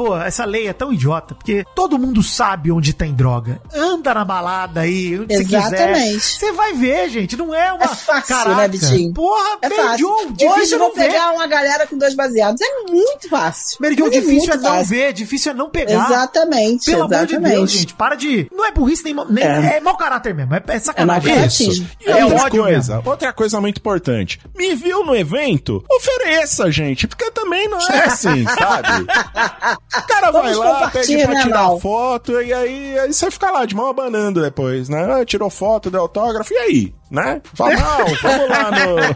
essa lei é tão idiota, porque todo mundo sabe onde tem droga. Anda na balada aí, onde você quiser. Você vai ver, gente. Não é uma... É fácil, caraca, né, Vitinho? Porra, é fácil. Hoje não pegar uma galera com 2 baseados é muito fácil. Mary Jo, difícil é não ver, difícil é não pegar. Exatamente. Pelo amor de Deus, gente. Para de... Não é burrice, nem é mau caráter mesmo. É sacanagem. Isso. E outra coisa muito importante. Me viu no evento? Ofereça, gente. Porque também não é assim, sabe? O cara vai lá, pede pra tirar foto e aí você fica lá de mão abanando depois, né? Tirou foto, deu autógrafo, e aí? Né? Fala, não, vamos lá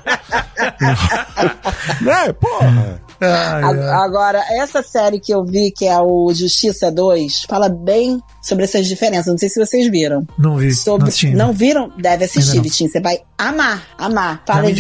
no... né? Porra. Agora, essa série que eu vi, que é o Justiça 2, fala bem sobre essas diferenças. Não sei se vocês viram. Não vi. Não viram? Deve assistir, Vitinho. Você vai amar. Fala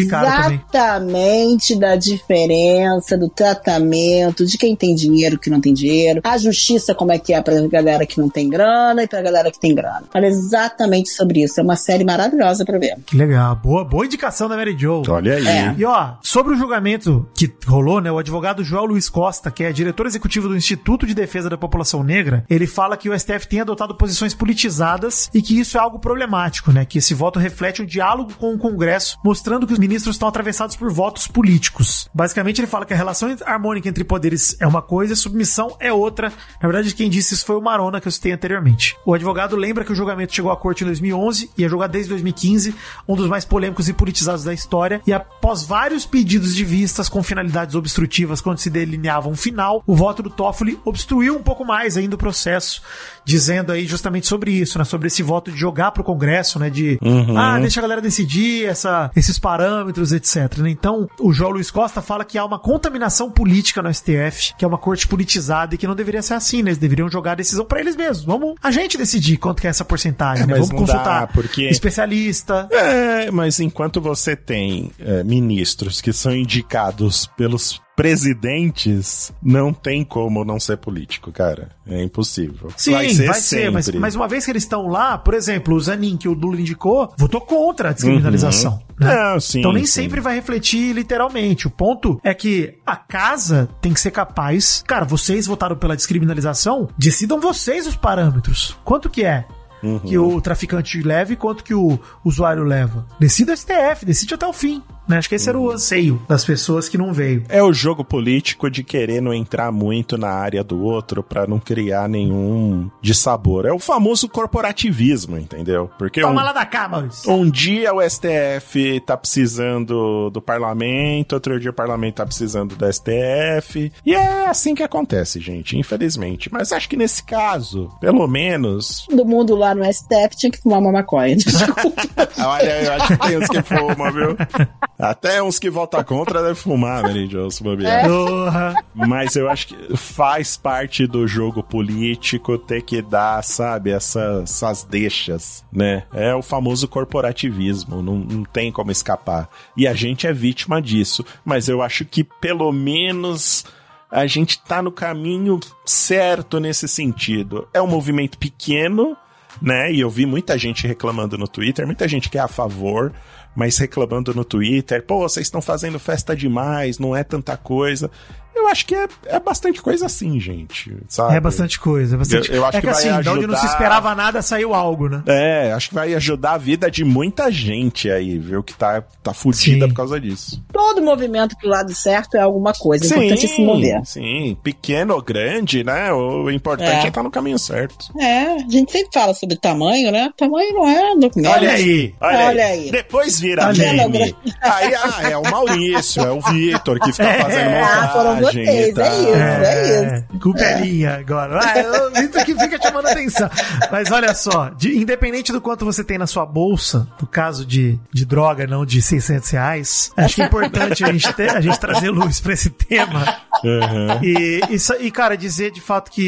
exatamente da diferença, do tratamento, de quem tem dinheiro e que não tem dinheiro. A justiça, como é que é pra galera que não tem grana e pra galera que tem grana. Fala exatamente sobre isso. É uma série maravilhosa pra ver. Que legal. Boa indicação da Mary Jo. Olha aí. E ó, sobre o julgamento que rolou, né? O advogado João Luiz Costa, que é diretor executivo do Instituto de Defesa da População Negra, ele fala que o STF tem adotado posições politizadas e que isso é algo problemático, né? Que esse voto reflete um diálogo com o Congresso, mostrando que os ministros estão atravessados por votos políticos. Basicamente, ele fala que a relação harmônica entre poderes é uma coisa e submissão é outra. Na verdade, quem disse isso foi o Marona, que eu citei anteriormente. O advogado lembra que o julgamento chegou à corte em 2011 e é julgado desde 2015, um dos mais polêmicos e politizados da história, e após vários pedidos de vistas com finalidades obstrutivas quando se delineava um final, o voto do Toffoli obstruiu um pouco mais ainda o processo, dizendo aí justamente sobre isso, né? Sobre esse voto de jogar pro Congresso, né? De, deixa a galera decidir esses parâmetros, etc. Né? Então, o João Luiz Costa fala que há uma contaminação política no STF, que é uma corte politizada e que não deveria ser assim, né? Eles deveriam jogar a decisão pra eles mesmos. Vamos a gente decidir quanto que é essa porcentagem, né? Vamos consultar especialista. Mas enquanto você tem ministros que são indicados pelos presidentes, não tem como não ser político, cara. É impossível. Sim, vai ser, mas uma vez que eles estão lá, por exemplo, o Zanin, que o Lula indicou, votou contra a descriminalização. Né? Então nem sempre vai refletir literalmente. O ponto é que a casa tem que ser capaz... Cara, vocês votaram pela descriminalização, decidam vocês os parâmetros. Quanto que é? Que o traficante leva e quanto que o usuário leva. Decide o STF, decide até o fim. Né? Acho que esse era o anseio das pessoas que não veio. É o jogo político de querer não entrar muito na área do outro pra não criar nenhum dissabor. É o famoso corporativismo, entendeu? Porque toma lá da cá, Maurício. Um dia o STF tá precisando do parlamento, outro dia o parlamento tá precisando do STF. E é assim que acontece, gente, infelizmente. Mas acho que nesse caso, pelo menos... Todo mundo lá no STF tinha que fumar uma maconha. Olha, eu acho que tem uns que fumam, viu? Até uns que votam contra devem fumar, Mary Jo, se bobear. Mas eu acho que faz parte do jogo político ter que dar, sabe, essas deixas, né? É o famoso corporativismo, não tem como escapar. E a gente é vítima disso. Mas eu acho que pelo menos... a gente tá no caminho certo nesse sentido. É um movimento pequeno, né? E eu vi muita gente reclamando no Twitter, muita gente que é a favor, mas reclamando no Twitter, pô, vocês estão fazendo festa demais, não é tanta coisa. Eu acho que é bastante coisa assim, gente, sabe? É bastante coisa. Eu acho que assim, de onde não se esperava nada, saiu algo, né? Acho que vai ajudar a vida de muita gente aí, viu? Que tá fudida por causa disso. Todo movimento pro lado certo é alguma coisa. É importante se mover. Sim, pequeno ou grande, né? O importante é estar no caminho certo. A gente sempre fala sobre tamanho, né? Tamanho não é documento. Olha aí. Depois vira meme. Aí, é o Maurício, é o Vitor que fica fazendo montagem. Foram vocês, é isso. Culpa é minha agora. O Vitor que fica chamando atenção. Mas olha só, independente do quanto você tem na sua bolsa, no caso de droga, não de R$600, acho que é importante a gente trazer luz pra esse tema. E, cara, dizer de fato que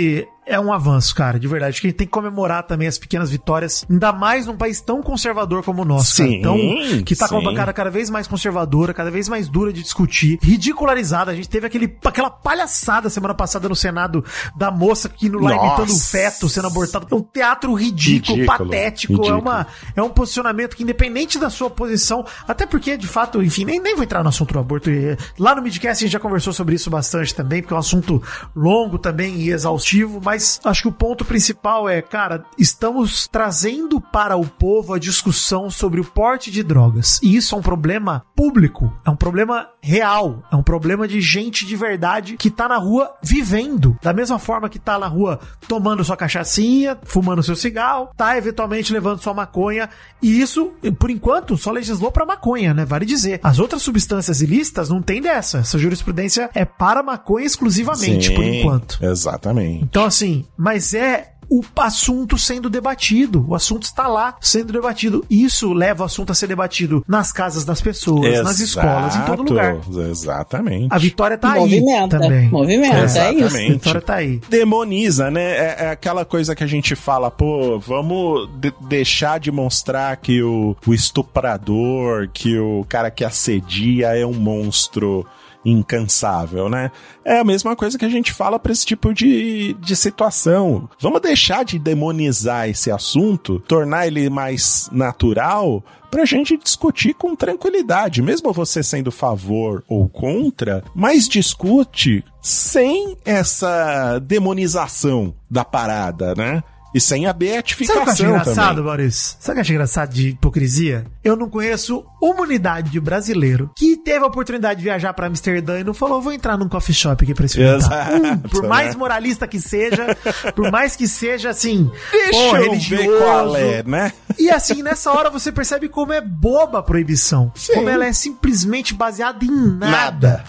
é um avanço, cara, de verdade. Acho que a gente tem que comemorar também as pequenas vitórias, ainda mais num país tão conservador como o nosso, cara. Então, que tá com uma bancada cada vez mais conservadora, cada vez mais dura de discutir, ridicularizada. A gente teve aquela palhaçada semana passada no Senado da moça que indo lá imitando um feto sendo abortado. É um teatro ridículo, patético. É um posicionamento que, independente da sua posição, até porque, de fato, enfim, nem vou entrar no assunto do aborto. Lá no Midcast a gente já conversou sobre isso bastante também, porque é um assunto longo também e exaustivo, mas acho que o ponto principal é, cara, estamos trazendo para o povo a discussão sobre o porte de drogas. E isso é um problema público, é um problema real, é um problema de gente de verdade que tá na rua vivendo. Da mesma forma que tá na rua tomando sua cachaçinha, fumando seu cigarro, tá eventualmente levando sua maconha. E isso, por enquanto, só legislou pra maconha, né? Vale dizer. As outras substâncias ilícitas não tem dessa. Essa jurisprudência é para maconha exclusivamente, sim, por enquanto. Exatamente. Então, assim, mas é o assunto sendo debatido. O assunto está lá sendo debatido. Isso leva o assunto a ser debatido nas casas das pessoas, nas escolas, em todo lugar. Exatamente. A vitória tá aí também. Movimenta, é isso. A vitória tá aí. Demoniza, né? É aquela coisa que a gente fala, pô, vamos deixar de mostrar que o estuprador, que o cara que assedia é um monstro incansável, né? É a mesma coisa que a gente fala pra esse tipo de situação. Vamos deixar de demonizar esse assunto, tornar ele mais natural, pra gente discutir com tranquilidade, mesmo você sendo favor ou contra, mas discute sem essa demonização da parada, né? E sem a beatificação também. Sabe o que eu acho engraçado, Maurício? Sabe o que eu acho engraçado de hipocrisia? Eu não conheço uma unidade de brasileiro que teve a oportunidade de viajar pra Amsterdã e não falou, vou entrar num coffee shop aqui pra experimentar. Por mais moralista que seja, por mais que seja, assim, religioso. Ver qual é, né? E assim, nessa hora você percebe como é boba a proibição. Sim. Como ela é simplesmente baseada em nada.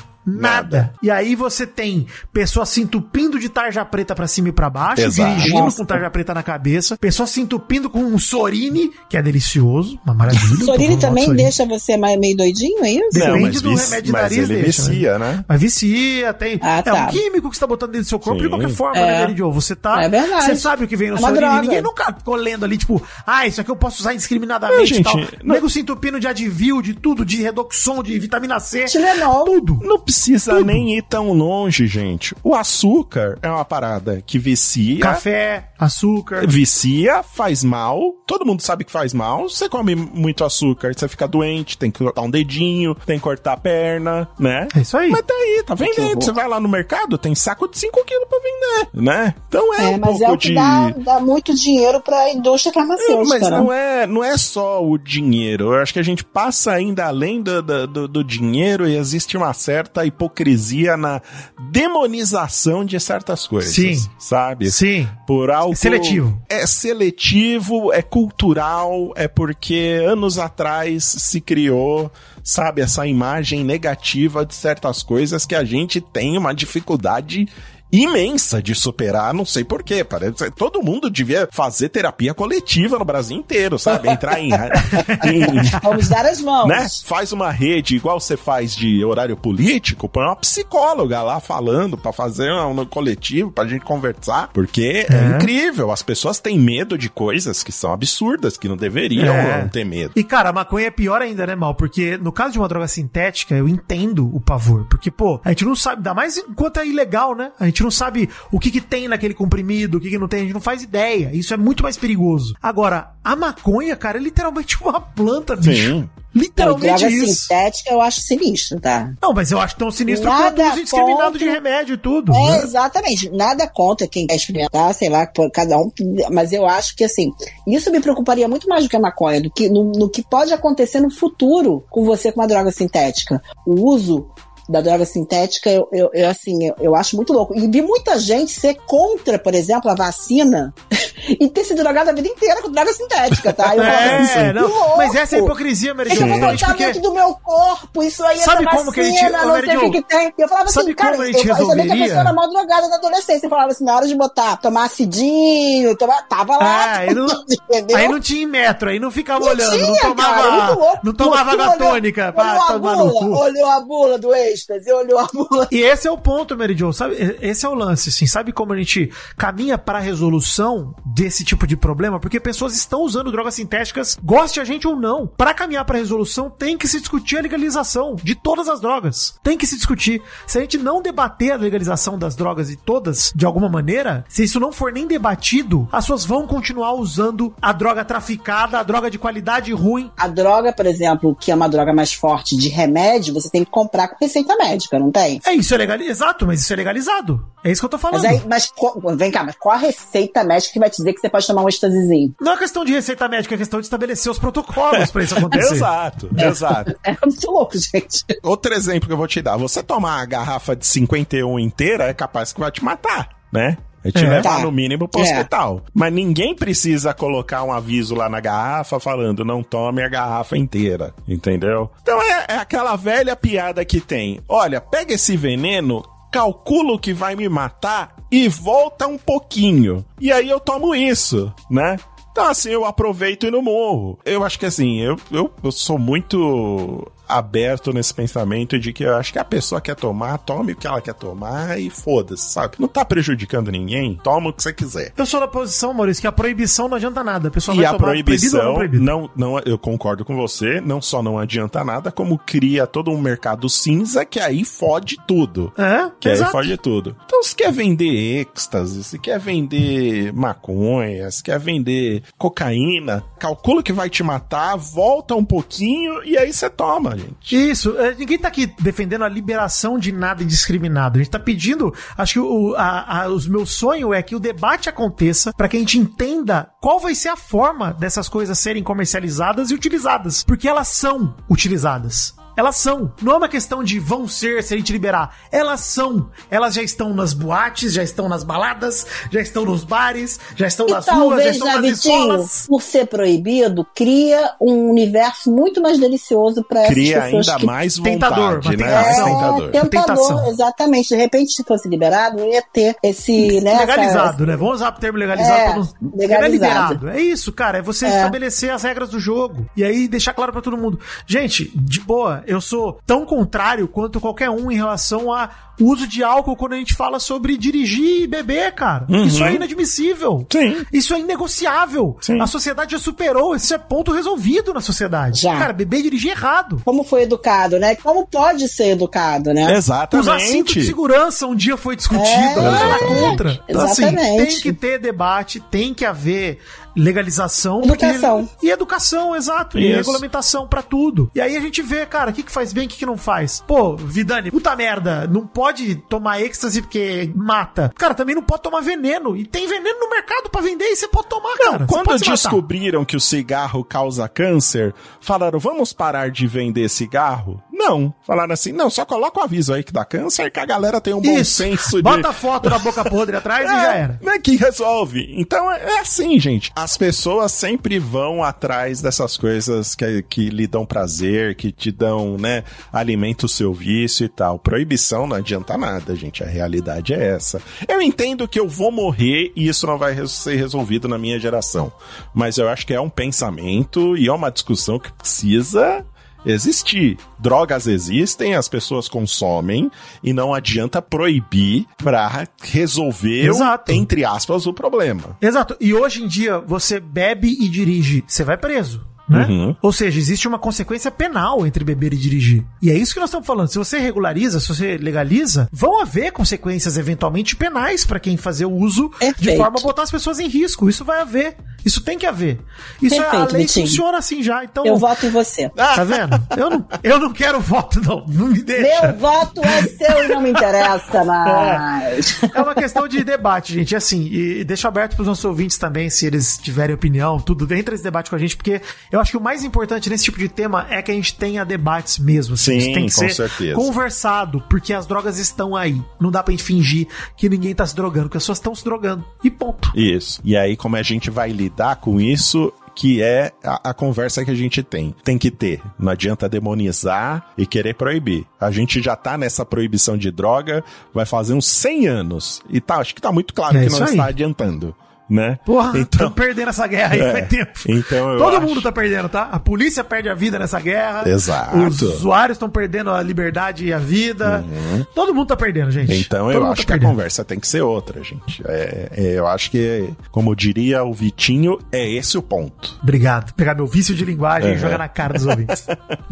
E aí você tem pessoas se entupindo de tarja preta pra cima e pra baixo, dirigindo com tarja preta na cabeça, pessoas se entupindo com um Sorine, que é delicioso, uma maravilha. Sorine também deixa você meio doidinho, é isso? Depende do remédio de nariz, ele vicia, né? Mas vicia, tem. É um químico que você tá botando dentro do seu corpo, de qualquer forma, né, Meridio? Você tá. É verdade. Você sabe o que vem no Sorine. Droga. Ninguém nunca ficou lendo ali, tipo, isso aqui eu posso usar indiscriminadamente e tal. Nego se entupindo de Advil, de tudo, de Redoxon, de vitamina C. Tilenol. Tudo. Não precisa nem ir tão longe, gente. O açúcar é uma parada que vicia. Café, açúcar. Vicia, faz mal. Todo mundo sabe que faz mal. Você come muito açúcar, você fica doente, tem que cortar um dedinho, tem que cortar a perna, né? É isso aí. Mas tá aí, tá vendendo. Você vai lá no mercado, tem saco de 5 quilos pra vender, né? Então mas pouco é o que dá muito dinheiro pra indústria farmacêutica. Mas não é só o dinheiro. Eu acho que a gente passa ainda além do dinheiro e existe uma certa hipocrisia na demonização de certas coisas. Sim. Sabe? Sim. Por algo... É seletivo. É seletivo, é cultural, é porque anos atrás se criou, sabe, essa imagem negativa de certas coisas que a gente tem uma dificuldade imensa de superar, não sei porquê, parece todo mundo devia fazer terapia coletiva no Brasil inteiro, sabe? Entrar em vamos dar as mãos, né? Faz uma rede igual você faz de horário político, põe uma psicóloga lá falando pra fazer um coletivo pra gente conversar, porque é incrível, as pessoas têm medo de coisas que são absurdas, que não deveriam ter medo. E cara, a maconha é pior ainda, né, Mal? Porque no caso de uma droga sintética, eu entendo o pavor, porque pô, a gente não sabe, ainda mais enquanto é ilegal, né? A gente não sabe o que tem naquele comprimido, o que não tem, a gente não faz ideia. Isso é muito mais perigoso. Agora, a maconha, cara, é literalmente uma planta, bicho. Sim. Literalmente droga isso. sintética eu acho sinistro, tá? Não, mas eu acho tão sinistro quanto o uso indiscriminado de remédio e tudo. Né? Né? Exatamente. Nada contra quem quer experimentar, sei lá, por cada um. Mas eu acho que, assim, isso me preocuparia muito mais do que a maconha, do que no que pode acontecer no futuro com você com uma droga sintética. O uso da droga sintética, eu acho muito louco. E vi muita gente ser contra, por exemplo, a vacina e ter se drogado a vida inteira com droga sintética, tá? Eu falo assim, não, louco. Mas essa é a hipocrisia, Meridio. Eu vou botar dentro do meu corpo, isso aí, sabe essa como vacina, que não sei o que tem. Eu falava assim, cara, eu sabia que a pessoa era mal drogada na adolescência. Eu falava assim, na hora de tomar acidinho, tava lá. Aí não tinha metro, aí não ficava olhando, não tomava gatônica pra tomar no cu. Olhou a bula do ex. êxtase, olhou a ambulância. E esse é o ponto, Mary Jo, sabe? Esse é o lance, assim, sabe como a gente caminha para a resolução desse tipo de problema? Porque pessoas estão usando drogas sintéticas, goste a gente ou não. Para caminhar para a resolução, tem que se discutir a legalização de todas as drogas. Tem que se discutir. Se a gente não debater a legalização das drogas e todas, de alguma maneira, se isso não for nem debatido, as pessoas vão continuar usando a droga traficada, a droga de qualidade ruim. A droga, por exemplo, que é uma droga mais forte de remédio, você tem que comprar com receita médica, não tem? Isso é legalizado. Exato, mas isso é legalizado. É isso que eu tô falando. Vem cá, mas qual a receita médica que vai te dizer que você pode tomar um êxtasezinho? Não é questão de receita médica, é questão de estabelecer os protocolos pra isso acontecer. Exato. É muito louco, gente. Outro exemplo que eu vou te dar. Você tomar a garrafa de 51 inteira é capaz que vai te matar, né? Vai te levar no mínimo pro hospital. Mas ninguém precisa colocar um aviso lá na garrafa falando não tome a garrafa inteira, entendeu? Então é aquela velha piada que tem. Olha, pega esse veneno, calculo que vai me matar e volta um pouquinho. E aí eu tomo isso, né? Então assim, eu aproveito e não morro. Eu acho que assim, eu sou muito aberto nesse pensamento de que eu acho que a pessoa quer tomar, tome o que ela quer tomar e foda-se, sabe? Não tá prejudicando ninguém, toma o que você quiser. Eu sou da posição, Maurício, que a proibição não adianta nada. A pessoa vai tomar, proibição, não, eu concordo com você, não só não adianta nada, como cria todo um mercado cinza que aí fode tudo. Exato. Aí fode tudo. Então se quer vender êxtase, se quer vender maconha, se quer vender cocaína, calcula que vai te matar, volta um pouquinho e aí você toma, gente. Isso, ninguém tá aqui defendendo a liberação de nada indiscriminado. A gente tá pedindo, acho que o meu sonho é que o debate aconteça pra que a gente entenda qual vai ser a forma dessas coisas serem comercializadas e utilizadas. Porque elas são utilizadas. Elas são. Não é uma questão de vão ser se a gente liberar. Elas são. Elas já estão nas boates, já estão nas baladas, já estão nos bares, já estão nas ruas, já estão nas escolas. Por ser proibido, cria um universo muito mais delicioso para essas pessoas. Cria ainda mais vontade, né? Tentador, exatamente. De repente, se fosse liberado, ia ter esse... Né, legalizado, né? Vamos usar o termo legalizado. Legalizado. É liberado. É isso, cara. É você estabelecer as regras do jogo. E aí deixar claro pra todo mundo. Gente, de boa, eu sou tão contrário quanto qualquer um em relação a uso de álcool quando a gente fala sobre dirigir e beber, cara. Isso é inadmissível. Sim. Isso é inegociável. Sim. A sociedade já superou. Esse é ponto resolvido na sociedade. Já. Cara, beber e dirigir errado. Como foi educado, né? Como pode ser educado, né? Exatamente. Usar cinto de segurança um dia foi discutido. Ela contra. Então, exatamente. Assim, tem que ter debate, tem que haver legalização. Educação. E educação, exato. Isso. E regulamentação pra tudo. E aí a gente vê, cara, o que faz bem, o que não faz. Pô, Vidani, puta merda, não pode tomar êxtase porque mata. Cara, também não pode tomar veneno. E tem veneno no mercado pra vender e você pode tomar, cara. Quando descobriram que o cigarro causa câncer, falaram, vamos parar de vender cigarro? Não. Falaram assim, não, só coloca o aviso aí que dá câncer, que a galera tem um bom senso de... Bota a foto da boca podre atrás e já era. Né, que resolve. Então é assim, gente. As pessoas sempre vão atrás dessas coisas que lhe dão prazer, que te dão, né, alimenta o seu vício e tal. Proibição não adianta nada, gente. A realidade é essa. Eu entendo que eu vou morrer e isso não vai ser resolvido na minha geração. Mas eu acho que é um pensamento e é uma discussão que precisa existir. Drogas existem, as pessoas consomem e não adianta proibir pra resolver, entre aspas, o problema. Exato. E hoje em dia, você bebe e dirige, você vai preso. Né? Ou seja, existe uma consequência penal entre beber e dirigir. E é isso que nós estamos falando. Se você regulariza, se você legaliza, vão haver consequências eventualmente penais para quem fazer o uso de forma a botar as pessoas em risco. Isso vai haver. Isso tem que haver. Isso a lei funciona assim já. Então, eu voto em você. Tá vendo? Eu não quero voto, não. Não me deixa. Meu voto é seu e não me interessa mais. É uma questão de debate, gente. Assim, e deixa aberto para os nossos ouvintes também, se eles tiverem opinião, tudo. Entra esse debate com a gente, porque eu acho que o mais importante nesse tipo de tema é que a gente tenha debates mesmo. Assim. Sim, isso tem que ser certeza. Conversado, porque as drogas estão aí. Não dá pra gente fingir que ninguém tá se drogando, que as pessoas estão se drogando. E ponto. Isso. E aí, como a gente vai lidar com isso, que é a conversa que a gente tem. Tem que ter. Não adianta demonizar e querer proibir. A gente já tá nessa proibição de droga, vai fazer uns 100 anos. E acho que tá muito claro que não está adiantando. né? Porra, estamos perdendo essa guerra aí faz tempo. Então Todo mundo tá perdendo, tá? A polícia perde a vida nessa guerra. Exato. Os usuários estão perdendo a liberdade e a vida. Todo mundo tá perdendo, gente. Então eu acho que a conversa tem que ser outra, gente. Eu acho que, como diria o Vitinho, é esse o ponto. Obrigado. Pegar meu vício de linguagem e jogar na cara dos ouvintes.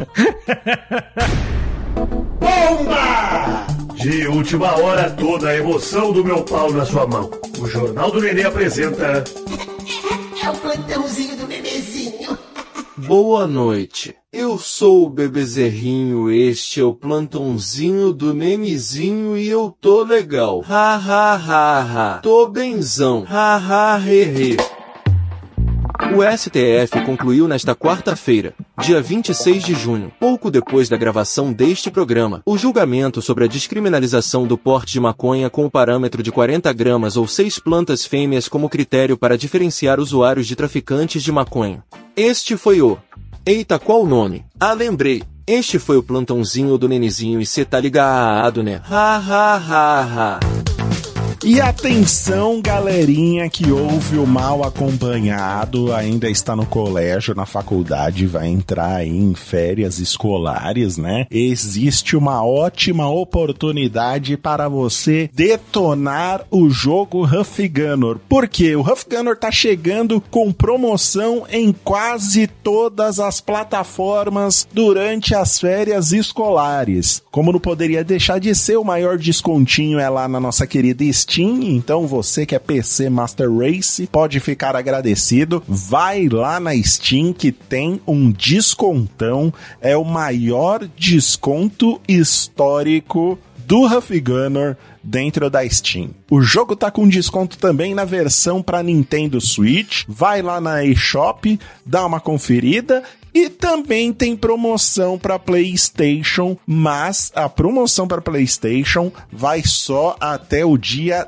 Bomba! De última hora, toda a emoção do meu pau na sua mão. O Jornal do Nenê apresenta... É o plantãozinho do Nenezinho. Boa noite. Eu sou o Bebezerrinho, este é o plantãozinho do Nenezinho e eu tô legal. Ha, ha, ha, ha. Tô benzão. Ha, ha, he, he. O STF concluiu nesta quarta-feira, dia 26 de junho, pouco depois da gravação deste programa, o julgamento sobre a descriminalização do porte de maconha com o parâmetro de 40 gramas ou 6 plantas fêmeas como critério para diferenciar usuários de traficantes de maconha. Este foi o... Eita, qual o nome? Ah, lembrei. Este foi o plantãozinho do Nenezinho e cê tá ligado, né? Ha, ha, ha, ha. E atenção, galerinha que ouve o Mal Acompanhado, ainda está no colégio, na faculdade, vai entrar aí em férias escolares, né? Existe uma ótima oportunidade para você detonar o jogo Huff Gunner. Por quê? O Huff Gunner tá chegando com promoção em quase todas as plataformas durante as férias escolares. Como não poderia deixar de ser, o maior descontinho é lá na nossa querida Steam. Então você que é PC Master Race pode ficar agradecido, vai lá na Steam que tem um descontão, é o maior desconto histórico do Huff Gunner dentro da Steam. O jogo tá com desconto também na versão para Nintendo Switch, vai lá na eShop, dá uma conferida. E também tem promoção para PlayStation, mas a promoção para PlayStation vai só até o dia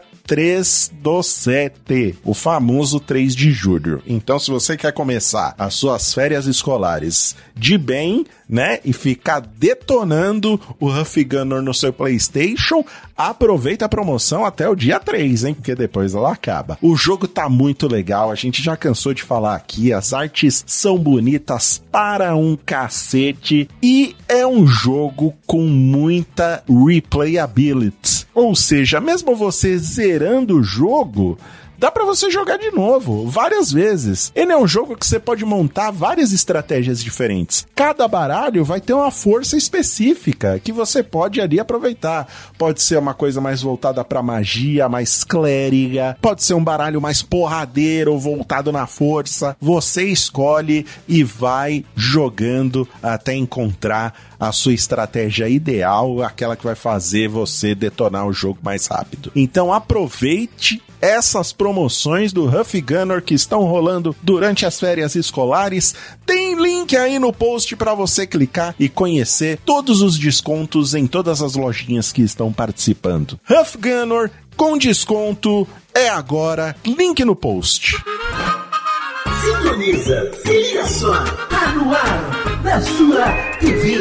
3/7, o famoso 3 de julho. Então, se você quer começar as suas férias escolares de bem, né, e ficar detonando o Huff Gunner no seu PlayStation, aproveita a promoção até o dia 3, hein, porque depois ela acaba. O jogo tá muito legal, a gente já cansou de falar aqui, as artes são bonitas para um cacete e é um jogo com muita replayability. Ou seja, mesmo você zerando o jogo, dá pra você jogar de novo, várias vezes. Ele é um jogo que você pode montar várias estratégias diferentes. Cada baralho vai ter uma força específica que você pode ali aproveitar. Pode ser uma coisa mais voltada pra magia, mais clériga. Pode ser um baralho mais porradeiro, voltado na força. Você escolhe e vai jogando até encontrar a sua estratégia ideal, aquela que vai fazer você detonar o jogo mais rápido. Então aproveite essas promoções do Huff Gunner que estão rolando durante as férias escolares. Tem link aí no post para você clicar e conhecer todos os descontos em todas as lojinhas que estão participando. Huff Gunner com desconto é agora, link no post. Sintoniza, se liga só, tá no ar, na sua TV.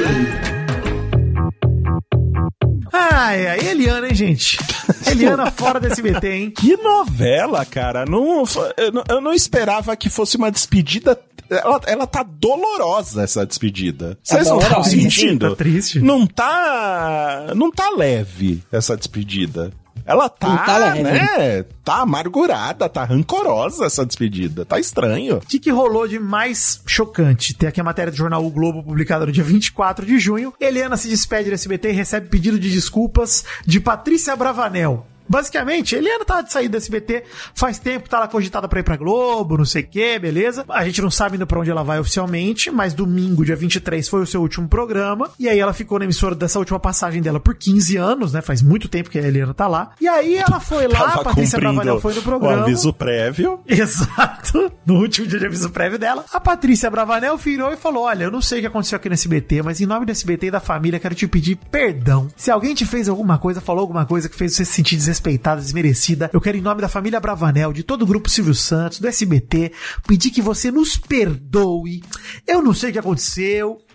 Ai, Eliana, hein, gente? Eliana fora da SBT, hein? Que novela, cara. Eu não esperava que fosse uma despedida. Ela tá dolorosa, essa despedida. Vocês não estão sentindo? Tá triste. Não tá leve, essa despedida. Ela tá, né? Tá amargurada, tá rancorosa essa despedida. Tá estranho. O que rolou de mais chocante? Tem aqui a matéria do jornal O Globo, publicada no dia 24 de junho. Eliana se despede do SBT e recebe pedido de desculpas de Patrícia Bravanel. Basicamente, Eliana tá de saída da SBT faz tempo, tá lá cogitada pra ir pra Globo, não sei o que, beleza? A gente não sabe ainda pra onde ela vai oficialmente, mas domingo, dia 23, foi o seu último programa. E aí ela ficou na emissora dessa última passagem dela por 15 anos, né? Faz muito tempo que a Eliana tá lá. E aí ela foi lá, a Patrícia Bravanel foi no programa. O aviso prévio. Exato. No último dia de aviso prévio dela, a Patrícia Bravanel virou e falou: olha, eu não sei o que aconteceu aqui no SBT, mas em nome do SBT e da família, quero te pedir perdão. Se alguém te fez alguma coisa, falou alguma coisa que fez você se sentir desrespeitada, desmerecida, eu quero, em nome da família Bravanel, de todo o grupo Silvio Santos, do SBT, pedir que você nos perdoe. Eu não sei o que aconteceu,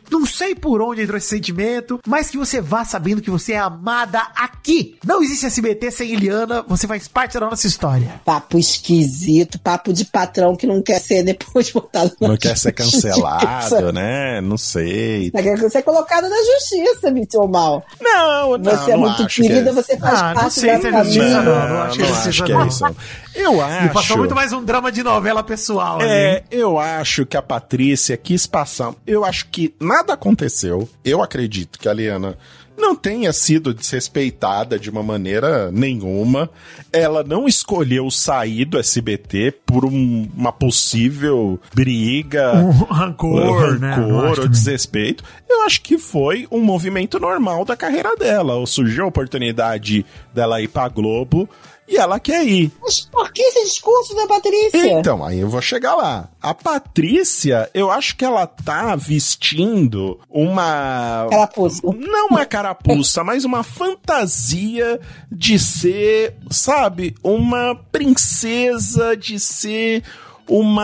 não sei por onde entrou esse sentimento, mas que você vá sabendo que você é amada aqui. Não existe SBT sem Eliana, você faz parte da nossa história. Papo esquisito, papo de patrão que não quer ser depois botado na Não quer ser cancelado, né? Não sei. Não quer ser colocado na justiça, Vitor Mal. Não, você é muito querida, você faz parte da família. Não acho que é isso. Eu acho... E passou muito mais um drama de novela pessoal. Eu acho que a Patrícia quis passar... Eu acho que nada aconteceu. Eu acredito que a Eliana não tenha sido desrespeitada de uma maneira nenhuma. Ela não escolheu sair do SBT por uma possível briga, rancor, né? Ou desrespeito. Eu acho que foi um movimento normal da carreira dela. Ou surgiu a oportunidade dela ir pra Globo e ela quer ir. Mas por que esse discurso da Patrícia? Então, aí eu vou chegar lá. A Patrícia, eu acho que ela tá vestindo uma... Carapuça. Não uma carapuça, mas uma fantasia de ser, sabe, uma princesa, de ser um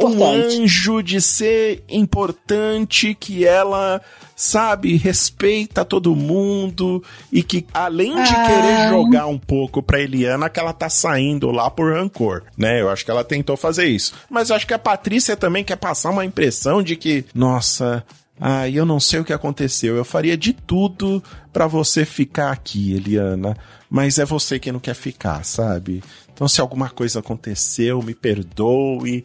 anjo, de ser importante, que ela... sabe, respeita todo mundo e que, além de querer jogar um pouco pra Eliana, que ela tá saindo lá por rancor, né? Eu acho que ela tentou fazer isso. Mas eu acho que a Patrícia também quer passar uma impressão de que, nossa, eu não sei o que aconteceu. Eu faria de tudo pra você ficar aqui, Eliana, mas é você que não quer ficar, sabe? Então, se alguma coisa aconteceu, me perdoe,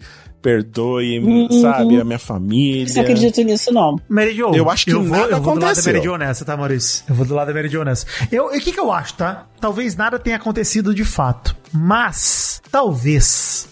sabe, a minha família. Não acredito nisso, não. Mary Jo, eu acho que nada aconteceu. Eu vou do lado da Mary Jo nessa, tá, Maurício? Eu vou do lado da Mary Jo nessa. O que eu acho, tá? Talvez nada tenha acontecido de fato, mas talvez,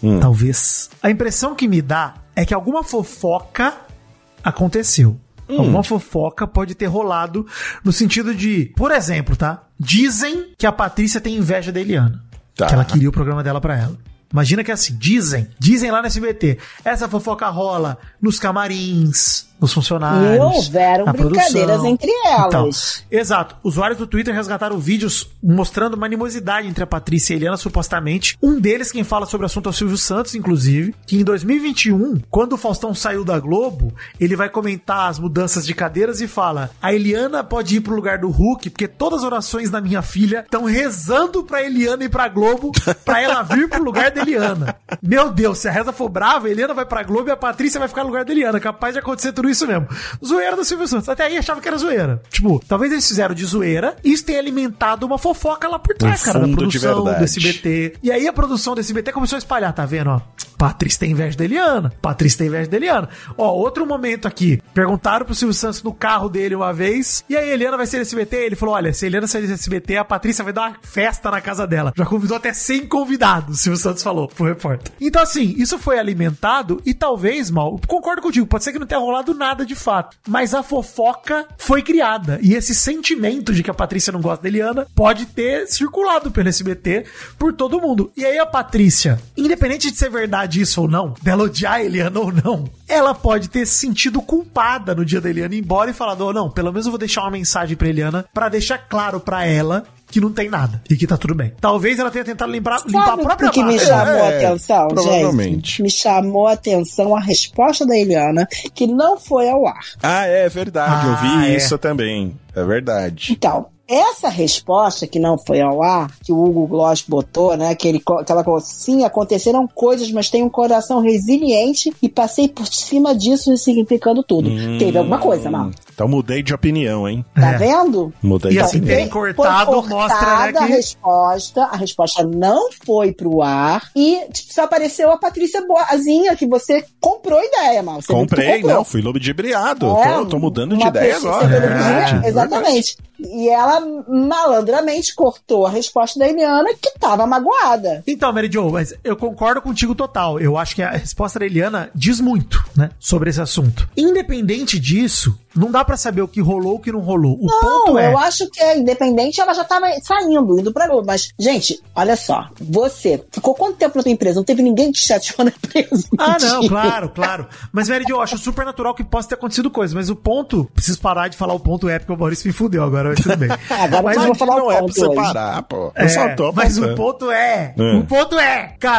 a impressão que me dá é que alguma fofoca aconteceu. Alguma fofoca pode ter rolado no sentido de, por exemplo, tá? Dizem que a Patrícia tem inveja da Eliana. Tá. Que ela queria o programa dela pra ela. Imagina que é assim, dizem lá no SBT, essa fofoca rola nos camarins, nos funcionários. E houveram brincadeiras entre elas. Então, exato. Usuários do Twitter resgataram vídeos mostrando uma animosidade entre a Patrícia e a Eliana, supostamente. Um deles, quem fala sobre o assunto é o Silvio Santos, inclusive, que em 2021, quando o Faustão saiu da Globo, ele vai comentar as mudanças de cadeiras e fala: a Eliana pode ir pro lugar do Hulk, porque todas as orações da minha filha estão rezando pra Eliana ir pra Globo, pra ela vir pro lugar da Eliana. Meu Deus, se a reza for brava, a Eliana vai pra Globo e a Patrícia vai ficar no lugar da Eliana. Capaz de acontecer tudo isso mesmo. Zoeira do Silvio Santos. Até aí achava que era zoeira. Tipo, talvez eles fizeram de zoeira e isso tenha alimentado uma fofoca lá por trás, cara, da produção do SBT. E aí a produção do SBT começou a espalhar, tá vendo, ó? Patrícia tem inveja da Eliana. Patrícia tem inveja da Eliana. Ó, outro momento aqui. Perguntaram pro Silvio Santos no carro dele uma vez, e aí a Eliana vai ser SBT? Ele falou, olha, se a Eliana sair do SBT, a Patrícia vai dar uma festa na casa dela. Já convidou até 100 convidados, o Silvio Santos falou pro repórter. Então assim, isso foi alimentado e talvez, Mal, concordo contigo, pode ser que não tenha rolado nada de fato, mas a fofoca foi criada, e esse sentimento de que a Patrícia não gosta da Eliana pode ter circulado pelo SBT por todo mundo. E aí a Patrícia, independente de ser verdade isso ou não, dela odiar a Eliana ou não, ela pode ter se sentido culpada no dia da Eliana ir embora e falado, oh, não, pelo menos eu vou deixar uma mensagem pra Eliana pra deixar claro pra ela que não tem nada e que tá tudo bem. Talvez ela tenha tentado limpar a própria barra. O que me chamou a atenção, provavelmente. Gente? Me chamou a atenção a resposta da Eliana, que não foi ao ar. Ah, é verdade. Eu vi isso também. É verdade. Então, essa resposta que não foi ao ar, que o Hugo Gloss botou, né, que ela falou, sim, aconteceram coisas, mas tenho um coração resiliente e passei por cima disso, significando tudo. Teve alguma coisa, Mal. Então mudei de opinião, hein? Tá vendo? Mudei de opinião. Assim, terem cortado mostra, né, que... a resposta não foi pro ar e só apareceu a Patrícia Boazinha, que você comprou ideia, Mal. Comprei, não, fui ludibriado. Tô mudando de ideia agora. Exatamente. E ela malandramente cortou a resposta da Eliana, que tava magoada. Então, Mary Jo, mas eu concordo contigo total. Eu acho que a resposta da Eliana diz muito, né, sobre esse assunto. Independente disso, não dá pra saber o que rolou, o que não rolou. O ponto é... eu acho que independente, ela já tava saindo, indo pra Globo. Mas, gente, olha só. Você ficou quanto tempo na tua empresa? Não teve ninguém que te chateou na empresa? Não, claro. Mas, Mary Jo, eu acho super natural que possa ter acontecido coisa. Mas o ponto... Preciso parar de falar o ponto porque o Maurício me fudeu agora, mas tudo bem. Mas eu vou falar não o é ponto pra você parar, pô. Eu só tô mas o ponto é... O ponto é... Cara...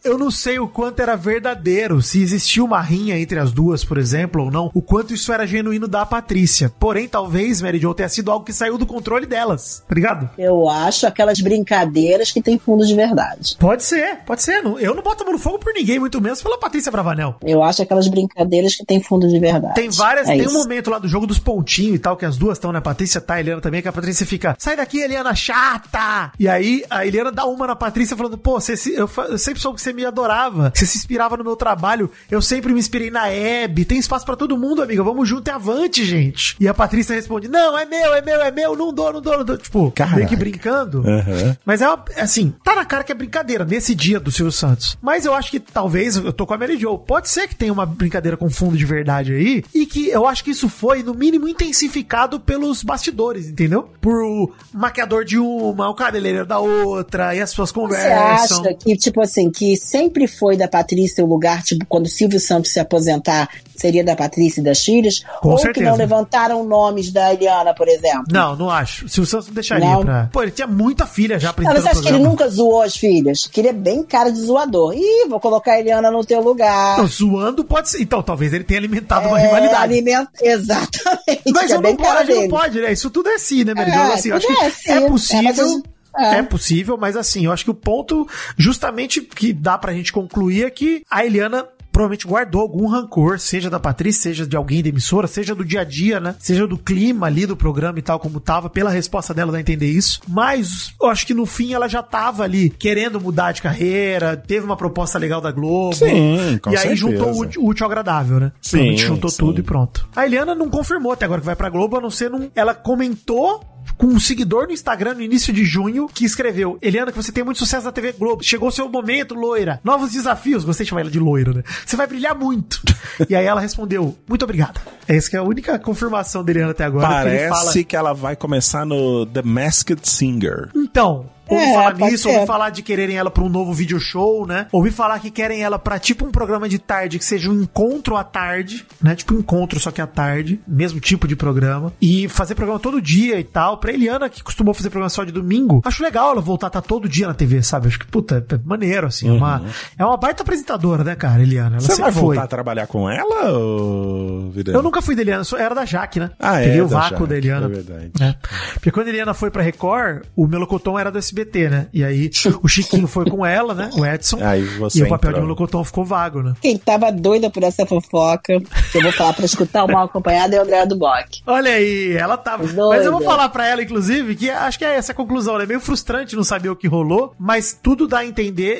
eu não sei o quanto era verdadeiro, se existia uma rinha entre as duas, por exemplo, ou não, o quanto isso era genuíno da Patrícia. Porém, talvez, Mary Jo, tenha sido algo que saiu do controle delas, tá ligado? Eu acho aquelas brincadeiras que tem fundo de verdade. Pode ser. Eu não boto a mão no fogo por ninguém, muito menos pela Patrícia Bravanel. Eu acho aquelas brincadeiras que tem fundo de verdade. Tem várias, tem um momento lá do jogo dos pontinhos e tal, que as duas estão, né? A Patrícia tá, a Eliana também, que a Patrícia fica, sai daqui, Eliana, chata! E aí, a Eliana dá uma na Patrícia falando, pô, eu sempre soube que você me adorava, você se inspirava no meu trabalho, eu sempre me inspirei na Hebe, tem espaço pra todo mundo, amiga, vamos junto e avante, gente. E a Patrícia responde, não, é meu, não dou. Tipo, meio que brincando. Uhum. Mas assim, tá na cara que é brincadeira, nesse dia do Silvio Santos. Mas eu acho que talvez, eu tô com a Mary Jo, pode ser que tenha uma brincadeira com fundo de verdade aí, e que eu acho que isso foi, no mínimo, intensificado pelos bastidores, entendeu? Por o maquiador de uma, o cabeleireiro da outra, e as suas conversas. Você acha que, tipo assim, que sempre foi da Patrícia o lugar, tipo, quando o Silvio Santos se aposentar, seria da Patrícia e das filhas? Com ou certeza. Que não levantaram nomes da Eliana, por exemplo? Não acho. O Silvio Santos não deixaria pra... Pô, ele tinha muita filha já apresentando o programa. Você acha que ele nunca zoou as filhas? Que ele é bem cara de zoador. Ih, vou colocar a Eliana no teu lugar. Não, zoando pode ser. Então, talvez ele tenha alimentado uma rivalidade. Exatamente. Mas não pode, né? Isso tudo é assim, né, Mary Jo? Assim, eu acho que é possível... É possível, mas assim, eu acho que o ponto justamente que dá pra gente concluir é que a Eliana provavelmente guardou algum rancor, seja da Patrícia, seja de alguém da emissora, seja do dia a dia, né? Seja do clima ali do programa e tal, como tava, pela resposta dela dá a entender isso. Mas eu acho que no fim ela já tava ali querendo mudar de carreira, teve uma proposta legal da Globo. Sim, com e aí certeza. juntou o útil ao agradável, né? Sim, juntou tudo e pronto. A Eliana não confirmou até agora que vai pra Globo, a não ser ela comentou com um seguidor no Instagram no início de junho que escreveu: Eliana, que você tem muito sucesso na TV Globo, chegou o seu momento, loira, novos desafios, gostei de chamar ela de loira, né? Você vai brilhar muito. E aí ela respondeu: muito obrigada. Essa que é a única confirmação da Eliana até agora. Parece que ela vai começar no The Masked Singer. Então, ouvi falar nisso, ouvi falar de quererem ela pra um novo video show, né? Ouvi falar que querem ela pra tipo um programa de tarde, que seja um encontro à tarde, né? Tipo um encontro, só que à tarde, mesmo tipo de programa. E fazer programa todo dia e tal. Pra Eliana, que costumou fazer programa só de domingo, acho legal ela voltar a estar todo dia na TV, sabe? Acho que, puta, é maneiro, assim. É uma baita apresentadora, né, cara, Eliana? Ela Você vai voltar foi. a trabalhar com ela, ou... Eu nunca fui da Eliana, era da Jaque, né? Ah, peguei o da vácuo Jaque, da Eliana. É verdade. Né? Porque quando a Eliana foi pra Record, o Melocoton era do SBT, né? E aí o Chiquinho foi com ela, né? O Edson. Aí e o papel de Melocoton ficou vago, né? Quem tava doida por essa fofoca, que eu vou falar pra escutar o Mal Acompanhado, é o André do Bock. Olha aí, ela tava... Doida. Mas eu vou falar pra ela, inclusive, que acho que é essa a conclusão, né? É meio frustrante não saber o que rolou, mas tudo dá a entender.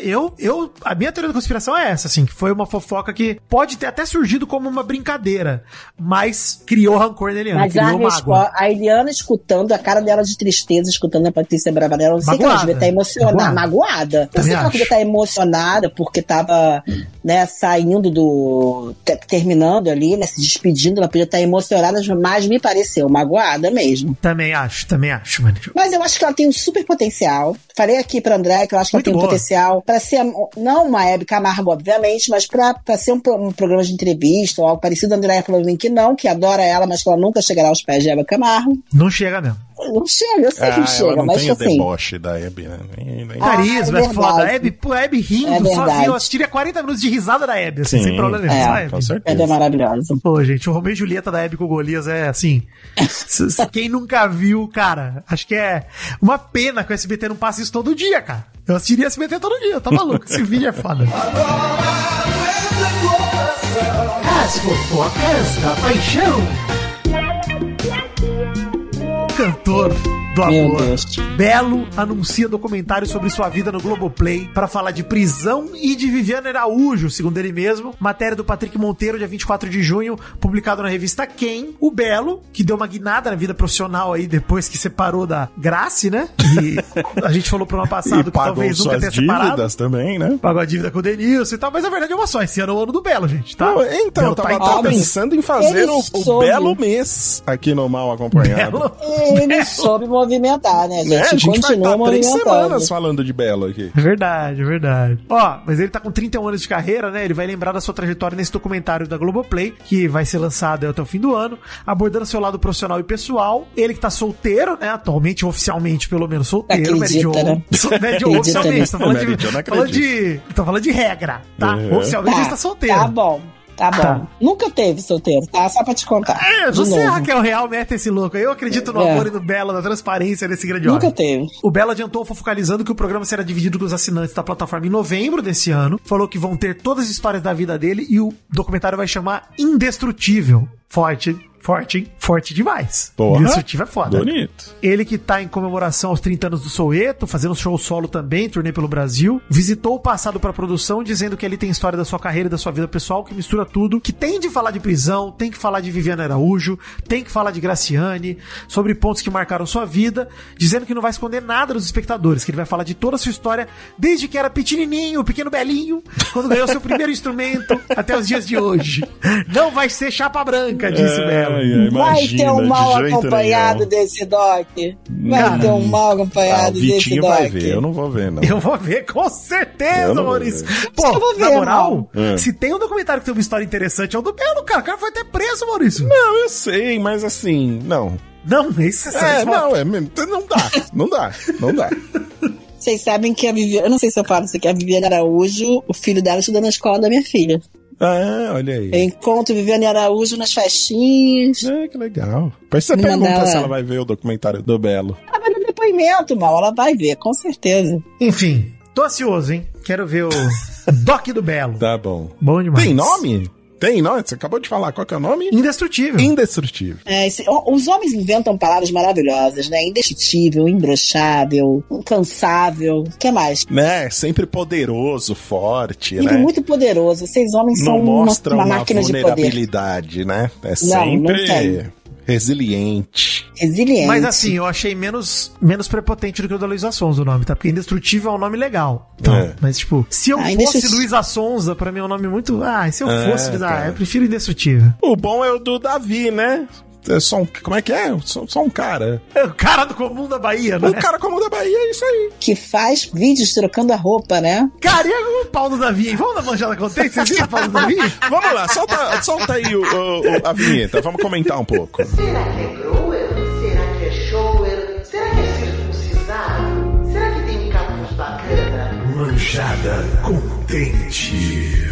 A minha teoria da conspiração é essa, assim, que foi uma fofoca que pode ter até surgido como uma brincadeira, mas criou rancor na Eliana, mas criou mágoa. A Eliana escutando, a cara dela de tristeza, escutando a Patrícia Bravanel, não sei que ela devia estar emocionada, magoada. Não sei que ela devia estar emocionada porque tava, né, saindo terminando ali, né, se despedindo, ela podia estar emocionada, mas me pareceu magoada mesmo. Também acho, mano. Mas eu acho que ela tem um super potencial. Falei aqui pra André que eu acho que muito ela tem boa. um potencial pra ser, não uma Hebe Camargo, obviamente, mas pra ser um programa de entrevista ou algo parecido. A André falou que não, que adora ela, mas que ela nunca chegará aos pés de Hebe Camargo. Não chega mesmo. Não chega, eu sei que não chega, ela não mas tem assim... o deboche da Hebe, né? Carisma, é foda. A Hebe rindo, sozinho, eu assistiria 40 minutos de risada da Hebe, assim, sem problema nenhum. Com certeza. Hebe é maravilhosa. Pô, gente, o Romeu e Julieta da Hebe com o Golias é assim... Quem nunca viu, cara, acho que é uma pena que o SBT não passa isso todo dia, cara. Eu assistiria SBT todo dia, tá maluco? Esse vídeo é foda. As fofocas da paixão. Cantor do amor. Belo anuncia documentário sobre sua vida no Globoplay para falar de prisão e de Viviane Araújo, segundo ele mesmo. Matéria do Patrick Monteiro, dia 24 de junho, publicado na revista Quem. O Belo, que deu uma guinada na vida profissional aí depois que separou da Grace, né? E a gente falou pro ano passado que talvez nunca tenha separado. Dívidas também, né? Pagou a dívida com o Denilson e tal, mas a verdade é uma só. Esse ano é o ano do Belo, gente, tá? Não, então, eu tava pensando em fazer o Belo Mês aqui no Mal Acompanhado. Ele soube mover movimentar, né? A gente continua vai estar 3 movimentando. semanas falando de Belo aqui. Verdade, verdade. Ó, mas ele tá com 31 anos de carreira, né? Ele vai lembrar da sua trajetória nesse documentário da Globoplay, que vai ser lançado até o fim do ano, abordando seu lado profissional e pessoal. Ele que tá solteiro, né? Atualmente, oficialmente, pelo menos solteiro. Mary Jo. Né? Mary Jo, oficialmente. Tô falando de regra, tá? Uhum. Oficialmente ele tá solteiro. Tá bom. Nunca teve solteiro, tá? Só pra te contar. Você, Raquel Real, mete esse louco. Eu acredito no amor e no Belo, na transparência desse grande homem. Nunca teve. O Belo adiantou fofocalizando que o programa será dividido com os assinantes da plataforma em novembro desse ano. Falou que vão ter todas as histórias da vida dele e o documentário vai chamar Indestrutível. Forte demais. Porra. Indestrutível é foda. Bonito. Ele que tá em comemoração aos 30 anos do Soweto, fazendo show solo também, turnê pelo Brasil, visitou o passado pra produção, dizendo que ali tem história da sua carreira e da sua vida pessoal, que mistura tudo, que tem de falar de prisão, tem que falar de Viviane Araújo, tem que falar de Graciane, sobre pontos que marcaram sua vida, dizendo que não vai esconder nada dos espectadores, que ele vai falar de toda a sua história, desde que era pequenininho, pequeno Belinho, quando ganhou seu primeiro instrumento, até os dias de hoje. Não vai ser chapa branca, disse Belo. Vai ter um mal acompanhado desse doc. Vai ter um mal acompanhado desse doc. Vai ver, eu não vou ver, não. Eu vou ver, com certeza, Maurício. Pô, eu vou ver, na moral, não. Se tem um documentário que tem uma história interessante, é o do Belo, cara. O cara foi até preso, Maurício. Não, eu sei, mas assim, não. Não, isso é não dá. Vocês sabem que a Viviane, eu não sei se eu falo isso aqui, a Viviane Araújo, o filho dela estuda na escola da minha filha. Ah, olha aí. Eu encontro Viviane Araújo nas festinhas. Que legal. Depois você pergunta se ela vai ver o documentário do Belo. Ela vai dar depoimento, mal. Ela vai ver, com certeza. Enfim, tô ansioso, hein? Quero ver o Doc do Belo. Tá bom. Bom demais. Tem nome? Tem nome? Você acabou de falar. Qual que é o nome? Indestrutível. Indestrutível. Os homens inventam palavras maravilhosas, né? Indestrutível, imbrochável, incansável. O que mais? Né? Sempre poderoso, forte, sempre, né? Muito poderoso. Vocês homens são uma máquina de poder. Não mostram vulnerabilidade, né? É sempre... Resiliente. Mas assim, eu achei menos prepotente do que o da Luísa Sonza o nome, tá? Porque Indestrutível é um nome legal. Então, mas tipo, se eu fosse Luísa Sonza, pra mim é um nome muito... se eu fosse... eu prefiro Indestrutível. O bom é o do Davi, né? É só como é que é? Só um cara. É o cara do comum da Bahia, né? O cara comum da Bahia, é isso aí. Que faz vídeos trocando a roupa, né? Cara, e o pau do Davi, hein? Vamos na manjada contente? Vocês viram o pau do Davi? Vamos lá, solta aí a vinheta, vamos comentar um pouco. Será que é grower? Será que é shower? Será que é circuncisado? Será que tem um capuz bacana? Manjada contente.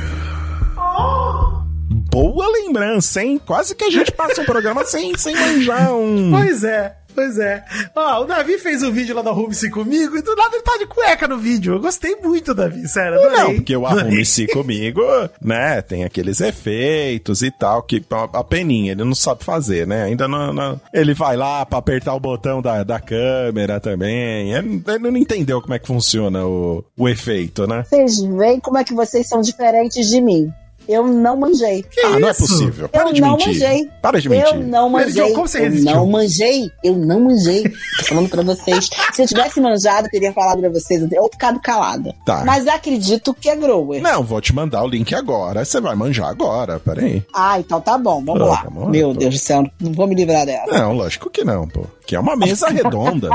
Boa lembrança, hein? Quase que a gente passa um programa sem manjar um... Pois é. Ó, o Davi fez um vídeo lá da Arrume-se Comigo e do nada ele tá de cueca no vídeo. Eu gostei muito, Davi, sério. Adorei. Não, porque o Arrume-se Comigo, né, tem aqueles efeitos e tal, que a peninha, ele não sabe fazer, né? Ainda não... Ele vai lá pra apertar o botão da câmera também. Ele não entendeu como é que funciona o efeito, né? Vocês veem como é que vocês são diferentes de mim. Eu não manjei. Não é possível. Para de mentir. Para de mentir. Eu não manjei. Como você resistiu? Eu não manjei. Tô falando pra vocês. Se eu tivesse manjado, eu teria falado pra vocês. Eu ficado calada. Tá. Mas acredito que é grower. Não, vou te mandar o link agora. Você vai manjar agora. Peraí. Então tá bom. Vamos lá. Meu Deus do céu. Não vou me livrar dessa. Não, lógico que não, pô. Que é uma mesa redonda.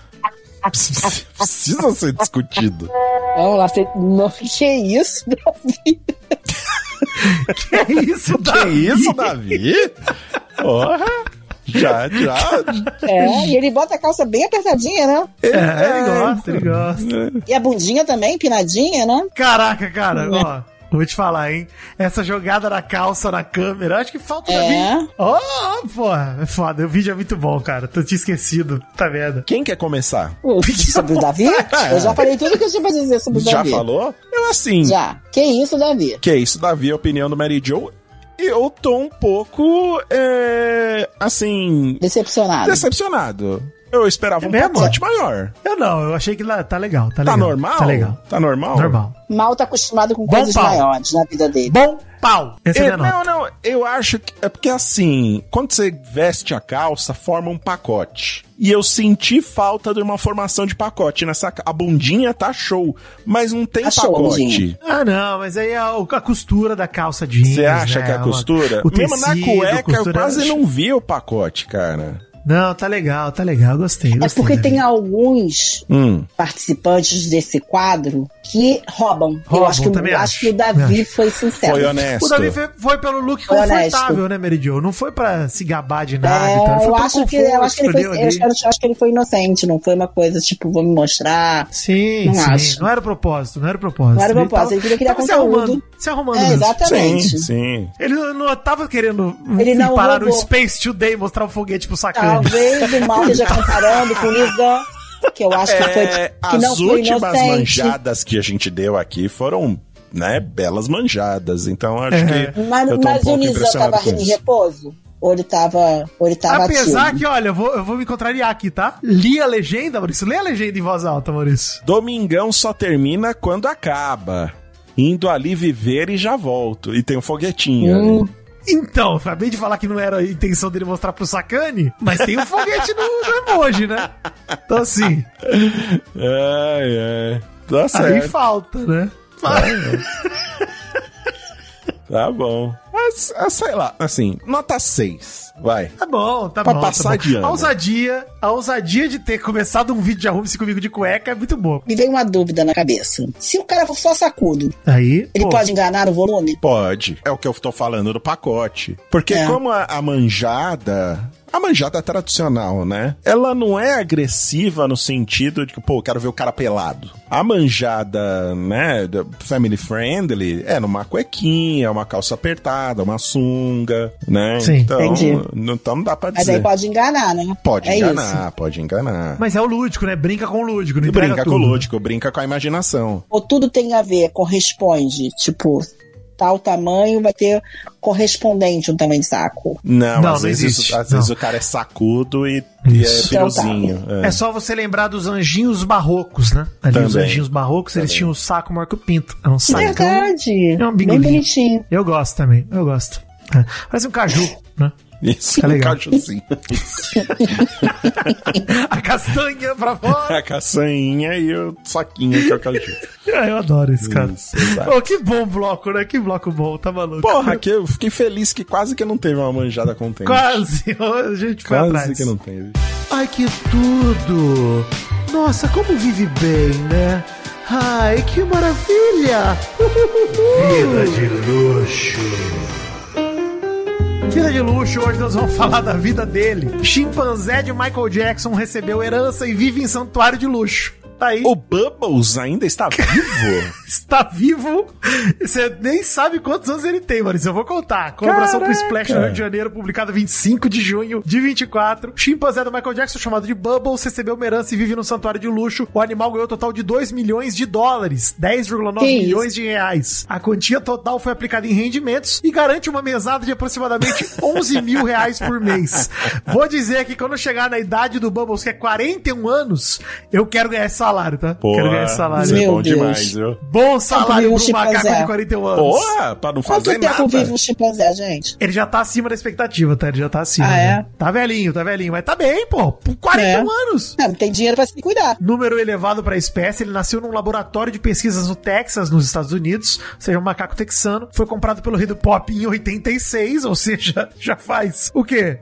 Precisa ser discutido. Vamos lá. Que isso, Davi? Que isso, Davi? Porra! Já. E ele bota a calça bem apertadinha, né? Ele gosta. E a bundinha também, empinadinha, né? Caraca, cara, ó. Vou te falar, hein? Essa jogada na calça, na câmera, acho que falta da vida. Porra, é foda. O vídeo é muito bom, cara. Tô te esquecido. Tá vendo? Quem quer começar? Sobre o Davi? Eu já falei tudo que eu tinha pra dizer sobre o Davi. Já falou? Eu assim... Já. Que isso, Davi? A opinião do Mary Jo. Eu tô um pouco, assim... Decepcionado. Eu esperava um pacote maior. Eu achei que tá legal. Tá normal? Tá legal. Tá normal? Normal. Mal tá acostumado com coisas maiores na vida dele. Bom pau. Não, eu acho que... É porque assim, quando você veste a calça, forma um pacote. E eu senti falta de uma formação de pacote. A bundinha tá show, mas não tem pacote. Não, mas aí é a costura da calça jeans. Você acha que é a costura? O mesmo tecido, na cueca, eu quase não vi o pacote, cara. Não, tá legal, gostei. É porque tem alguns participantes desse quadro que roubam. Eu acho que o Davi foi sincero. Foi honesto. O Davi foi pelo look confortável, né, Mary Jo? Não foi pra se gabar de nada. Então. Eu acho que ele foi inocente, não foi uma coisa tipo, vou me mostrar. Sim, não era o propósito. Ele queria conteúdo. Se arrumando. Exatamente. Sim. Ele não tava querendo parar no Space Today e mostrar o foguete pro Sacani. Talvez o mal esteja comparando com o Lisan, que eu acho que foi que não foi inocente. As últimas manjadas que a gente deu aqui foram, né, belas manjadas. Então acho que mas o Lisan tava em repouso? Ou ele tava Apesar ativo? Que, olha, eu vou me contrariar aqui, tá? Li a legenda, Maurício. Lê a legenda em voz alta, Maurício. Domingão só termina quando acaba. Indo ali viver e já volto. E tem um foguetinho ali. Então, acabei de falar que não era a intenção dele mostrar pro Sacani, mas tem um foguete no emoji, né? Então, assim... Tá certo. Aí falta, né? Tá bom. Mas, sei lá, assim, nota 6. Vai. Tá bom. Pra passar de ano. A ousadia de ter começado um vídeo de arrume-se comigo de cueca é muito boa. Me veio uma dúvida na cabeça. Se o cara for só sacudo, aí ele pode enganar o volume? Pode. É o que eu tô falando do pacote. Porque como a manjada... A manjada tradicional, né? Ela não é agressiva no sentido de que, eu quero ver o cara pelado. A manjada, né, family friendly, é numa cuequinha, uma calça apertada, uma sunga, né? Sim, então não dá pra dizer. Mas aí pode enganar, né? Pode enganar. Mas é o lúdico, né? Brinca com o lúdico, não brinca com o lúdico, brinca com a imaginação. Ou tudo tem a ver, corresponde, tipo... tal tamanho, vai ter correspondente um tamanho de saco. Não às vezes o cara é sacudo e é piruzinho. Então, é só você lembrar dos anjinhos barrocos, né? Os anjinhos barrocos, eles tinham um saco maior que o pinto. É um saco. Verdade. É um bem bonitinho. Eu gosto também, Parece um caju, né? Isso, um cajuzinho. A castanha pra fora. A castanha e o saquinho que é o caju. Eu adoro esse cara. Que bom bloco, né? Que bloco bom, tá maluco? Porra, que eu fiquei feliz que quase que não teve uma manjada contente. Quase, a gente foi atrás. Quase que não teve. Ai, que tudo! Nossa, como vive bem, né? Ai, que maravilha! Vida de luxo. Vida de luxo, hoje nós vamos falar da vida dele. Chimpanzé de Michael Jackson recebeu herança e vive em santuário de luxo. Tá aí. O Bubbles ainda está vivo? Está vivo. Você nem sabe quantos anos ele tem, Maurício. Eu vou contar. Colaboração com o Splash no Rio de Janeiro, publicada 25 de junho de 24. Chimpanzé do Michael Jackson, chamado de Bubbles, recebeu uma herança e vive num santuário de luxo. O animal ganhou um total de 2 milhões de dólares, 10,9 milhões de reais. A quantia total foi aplicada em rendimentos e garante uma mesada de aproximadamente 11 mil reais por mês. Vou dizer que quando eu chegar na idade do Bubbles, que é 41 anos, eu quero ganhar esse salário, tá? Porra, quero ganhar esse salário. Isso é bom demais, viu? Bom salário pro macaco de 41 anos. Porra, pra não fazer nada. Quanto tempo vive um chimpanzé, gente? Ele já tá acima da expectativa, tá? Ele já tá acima. É? Tá velhinho. Mas tá bem, pô. Por 41 anos. Não tem dinheiro pra se cuidar. Número elevado pra espécie. Ele nasceu num laboratório de pesquisas no Texas, nos Estados Unidos. Ou seja, um macaco texano. Foi comprado pelo Rei do Pop em 86, ou seja, já faz o quê?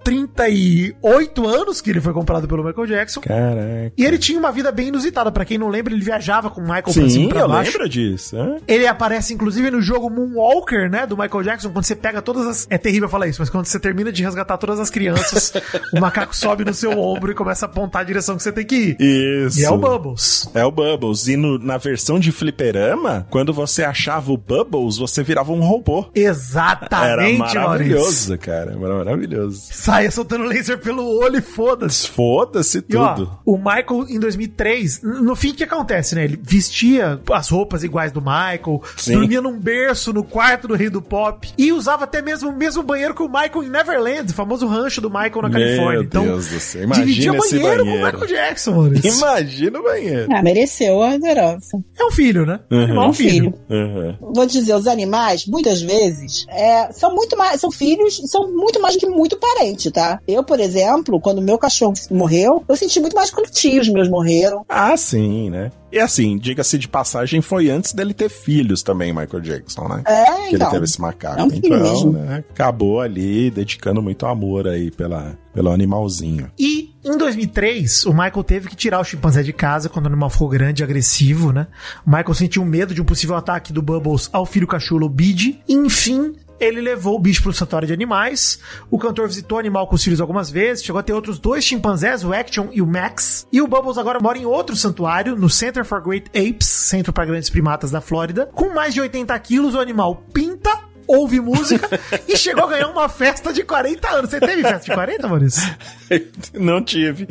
38 anos que ele foi comprado pelo Michael Jackson. Caraca. E ele tinha uma vida bem inusitada. Pra quem não lembra, ele viajava com o Michael pra cima e pra baixo. Sim, eu lembro disso. Ele aparece, inclusive, no jogo Moonwalker, né, do Michael Jackson, quando você pega todas as... É terrível falar isso, mas quando você termina de resgatar todas as crianças, o macaco sobe no seu ombro e começa a apontar a direção que você tem que ir. Isso. E é o Bubbles. É o Bubbles. E na versão de fliperama, quando você achava o Bubbles, você virava um robô. Exatamente, Era maravilhoso, cara. Era maravilhoso. Saia soltando laser pelo olho e foda-se. Foda-se tudo. E, ó, o Michael, em 2003, no fim, o que acontece, né? Ele vestia as roupas iguais do Michael, dormia num berço no quarto do Rei do Pop e usava até mesmo o mesmo banheiro que o Michael em Neverland, o famoso rancho do Michael na Califórnia. Então, Deus do céu. Imagina dividia esse banheiro banheiro com o Michael Jackson, mano. Imagina o banheiro. Mereceu a herança. É um filho, né? É um filho. Uhum. Vou dizer, os animais, muitas vezes, são muito mais do que muito parente, tá? Eu, por exemplo, quando meu cachorro morreu, eu senti muito mais quando tios meus morreram. Ah, sim. Sim, né? E assim, diga-se de passagem, foi antes dele ter filhos também, Michael Jackson, né? Que ele teve esse macaco. Então, né, acabou ali dedicando muito amor aí pelo animalzinho. E em 2003, o Michael teve que tirar o chimpanzé de casa quando o animal ficou grande e agressivo, né? O Michael sentiu medo de um possível ataque do Bubbles ao filho caçula Bede. Enfim, ele levou o bicho pro santuário de animais. O cantor visitou o animal com os filhos algumas vezes. Chegou a ter outros 2 chimpanzés, o Action e o Max. E o Bubbles agora mora em outro santuário, no Center for Great Apes, Centro para Grandes Primatas da Flórida. Com mais de 80 quilos, o animal pinta, ouve música e chegou a ganhar uma festa de 40 anos. Você teve festa de 40, Maurício? Não tive.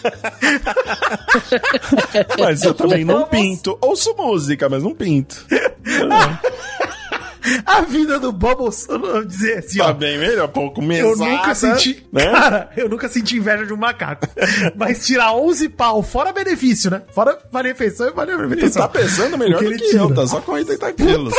Mas eu também não pinto. Ouço música, mas não pinto. A vida do Bubbles, eu vou dizer assim, tá bem melhor, pouco mesada. Eu nunca senti, né? Cara, eu nunca senti inveja de um macaco. Mas tirar 11 pau, fora benefício, né? Fora refeição e benefício. Ele tá pesando melhor do que eu, tá só com 80 quilos.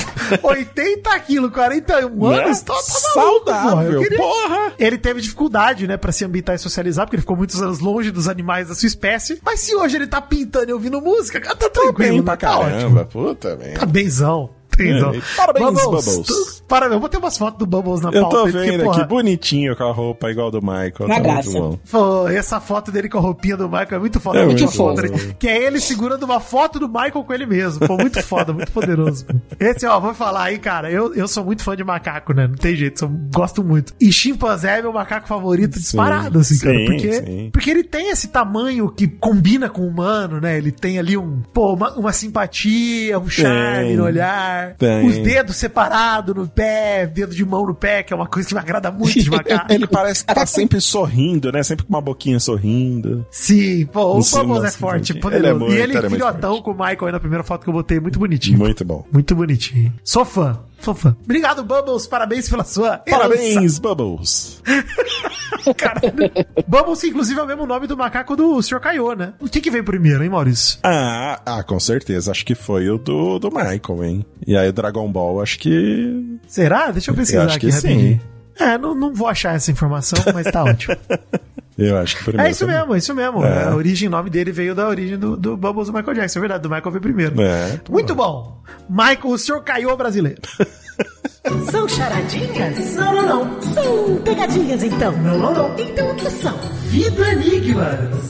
80 quilos, 41 anos, tá saudável, porra. Ele teve dificuldade, né, pra se ambientar e socializar, porque ele ficou muitos anos longe dos animais da sua espécie. Mas se hoje ele tá pintando e ouvindo música, tá tranquilo, pra tá caramba, ótimo. Puta, velho. Tá benzão. Parabéns, Bubbles. Parabéns, eu vou ter umas fotos do Bubbles na pauta. Eu tô porque, vendo aqui, bonitinho com a roupa igual do Michael. Uma tá graça. Muito bom. Pô, essa foto dele com a roupinha do Michael é muito foda. É muito foda. Que é ele segurando uma foto do Michael com ele mesmo. Pô, muito foda, muito poderoso. Esse, ó, vou falar aí, cara, eu sou muito fã de macaco, né? Não tem jeito, gosto muito. E chimpanzé é meu macaco favorito disparado, assim, cara. Porque ele tem esse tamanho que combina com o humano, né? Ele tem ali uma simpatia, um charme no olhar. Os dedos separados no pé, dedo de mão no pé, que é uma coisa que me agrada muito de macaco. Ele parece que tá sempre sorrindo, né? Sempre com uma boquinha sorrindo. Sim, pô, o Bubbles é forte, poderoso. Ele é filhotão com o Michael aí na primeira foto que eu botei, muito bonitinho. Muito bom. Muito bonitinho. Sou fã. Obrigado, Bubbles. Parabéns pela sua Parabéns, Bubbles. Caralho. Bubbles, inclusive, é o mesmo nome do macaco do Sr. Caio, né? O que veio primeiro, hein, Maurício? Ah, com certeza. Acho que foi o do Michael, hein? E aí o Dragon Ball, acho que... Será? Deixa eu pesquisar aqui rapidinho. Não vou achar essa informação, mas tá ótimo. Eu acho que primeiro. É isso mesmo. A origem, o nome dele veio da origem do Bubbles do Michael Jackson. É verdade, do Michael veio primeiro. Muito bom. Michael, o Sr. Caio brasileiro. São charadinhas? Não. São pegadinhas, então? Não. Então o que são? Vida Enigmas.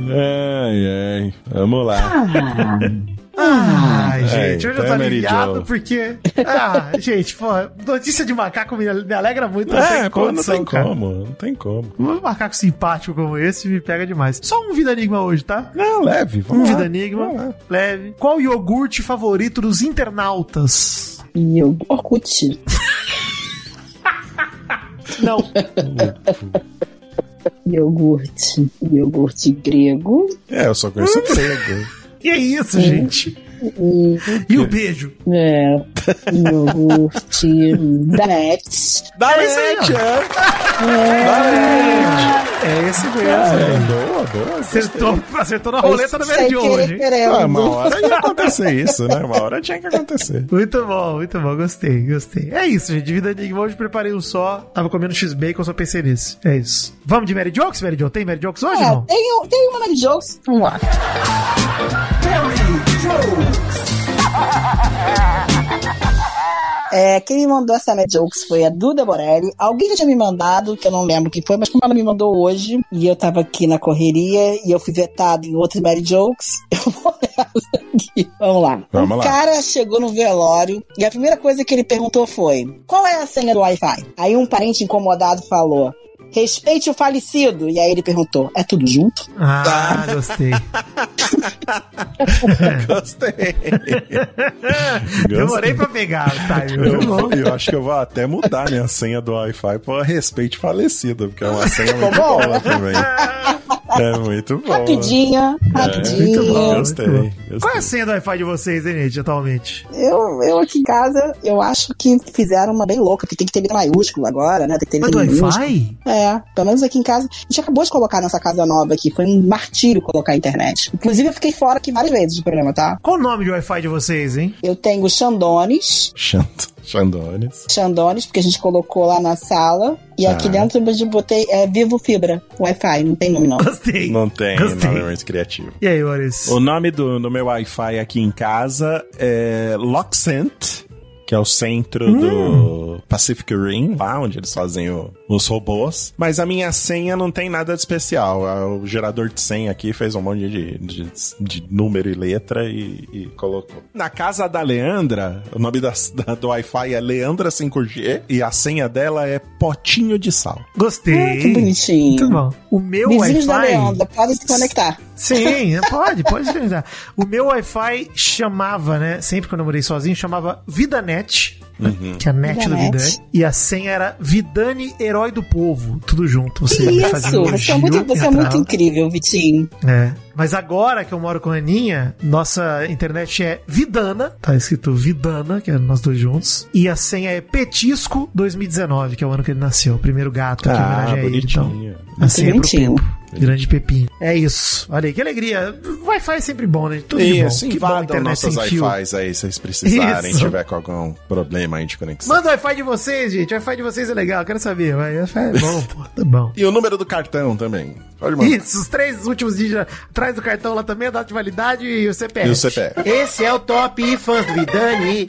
Ai. Vamos lá. Ai, gente, hoje eu tô aliviado porque... gente, pô, notícia de macaco me alegra muito. Não tem como. Um macaco simpático como esse me pega demais. Só um Vida Enigma hoje, tá? Não, leve. Vamos Vida Enigma, leve. Qual o iogurte favorito dos internautas? Iogurte. Não. Iogurte grego. Eu só conheço grego. Que é isso, gente? E o beijo? Iogurte da NET. É esse mesmo. Boa. Acertou na roleta do meio de hoje. Uma hora ia acontecer isso, né? Uma hora tinha que acontecer. Muito bom. Gostei. É isso, gente. Vida Enigma hoje preparei um só. Tava comendo X-Bacon, só pensei nisso. É isso. Vamos de Mary Jokes? Tem Mary Jokes hoje, não? Tem uma Mary Jokes. Vamos lá. Quem me mandou essa Mad Jokes foi a Duda Borelli. Alguém já tinha me mandado, que eu não lembro quem foi, mas como ela me mandou hoje, e eu tava aqui na correria, e eu fui vetado em outros Mad Jokes, eu vou ler essa aqui. Vamos lá. O cara chegou no velório, e a primeira coisa que ele perguntou foi: qual é a senha do Wi-Fi? Aí um parente incomodado falou: respeite o falecido. E aí ele perguntou: é tudo junto? Gostei. Gostei. Demorei pra pegar, tá? Eu acho que eu vou até mudar minha senha do Wi-Fi pra respeite falecido, porque é uma senha muito boa também. É muito bom. Rapidinho. Muito bom, gostei. Qual é a senha do Wi-Fi de vocês, Denise, atualmente? Eu aqui em casa, eu acho que fizeram uma bem louca, porque tem que ter letra maiúsculo agora, né? Tem que ter letra minúsculo. Wi-Fi? Pelo menos aqui em casa. A gente acabou de colocar nessa casa nova aqui. Foi um martírio colocar a internet. Inclusive, eu fiquei fora aqui várias vezes do programa, tá? Qual o nome de Wi-Fi de vocês, hein? Eu tenho Xandones. Xandones, porque a gente colocou lá na sala. E aqui dentro eu botei Vivo Fibra, Wi-Fi, não tem nome não. Gostei. Não tem nome mais criativo. E aí, Boris? O nome do meu Wi-Fi aqui em casa é Loxcent, que é o centro do Pacific Rim, lá onde eles fazem os robôs. Mas a minha senha não tem nada de especial. O gerador de senha aqui fez um monte de número e letra e colocou. Na casa da Leandra, o nome do Wi-Fi é Leandra 5G e a senha dela é Potinho de Sal. Gostei. Que bonitinho. Muito bom. O meu Vizinhos Wi-Fi... da Leandra, podem se conectar. Sim, pode se conectar. O meu Wi-Fi chamava, né? Sempre quando eu morei sozinho, chamava VidaNet. Que é a net do Vidani. E a senha era Vidani, herói do povo. Tudo junto. Você é muito incrível, Vitinho. Mas agora que eu moro com a Aninha, nossa internet é Vidana. Tá escrito Vidana, que é nós dois juntos. E a senha é Petisco 2019, que é o ano que ele nasceu. O primeiro gato, que é homenagem a ele. Então, a senha é pro Pepo. Grande Pepinho. É isso. Olha aí, que alegria. Wi-Fi é sempre bom, né? Tudo de bom. Que bom, internet nossos Wi-Fis aí, se vocês precisarem, tiver com algum problema aí de conexão. Manda o Wi-Fi de vocês, gente. O Wi-Fi de vocês é legal, quero saber. O Wi-Fi é bom, pô. Tá bom. E o número do cartão também. Pode mandar. Isso, os 3 últimos dígitos atrás do cartão lá também, a data de validade e o CPF. E o CPF. Esse é o Top Fãs do Vidani.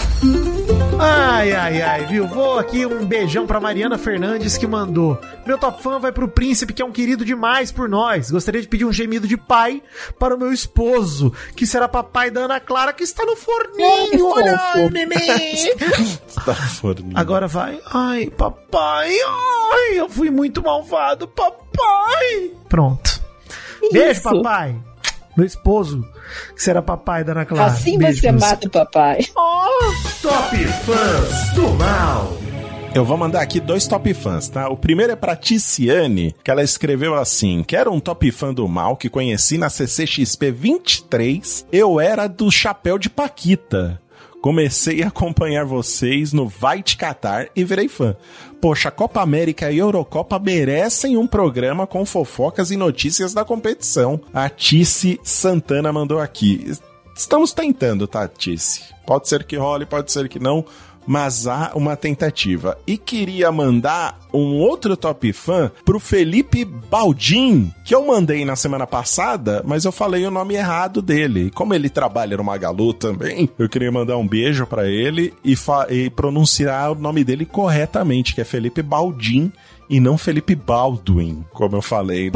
Ai, viu? Vou aqui um beijão pra Mariana Fernandes, que mandou: meu top fã vai pro Príncipe, que é um querido demais por nós. Gostaria de pedir um gemido de pai para o meu esposo, que será papai da Ana Clara, que está no forninho. Olha aí, neném. Está no forninho. Agora vai. Ai, papai. Ai, eu fui muito malvado, papai. Pronto. Beijo, papai. Meu esposo, que será papai da Ana Clara. Assim você mata o papai. Top Fãs do Mal. Eu vou mandar aqui 2 top fãs, tá? O primeiro é pra Ticiane, que ela escreveu assim: quero um top fã do mal que conheci na CCXP 23. Eu era do Chapéu de Paquita. Comecei a acompanhar vocês no Vai Te Catar e virei fã. Poxa, a Copa América e a Eurocopa merecem um programa com fofocas e notícias da competição. A Tice Santana mandou aqui. Estamos tentando, tá, Tice? Pode ser que role, pode ser que não, mas há uma tentativa. E queria mandar um outro top fã pro Felipe Baldin, que eu mandei na semana passada, mas eu falei o nome errado dele. Como ele trabalha no Magalu também, eu queria mandar um beijo pra ele e pronunciar o nome dele corretamente, que é Felipe Baldin, e não Felipe Baldwin, como eu falei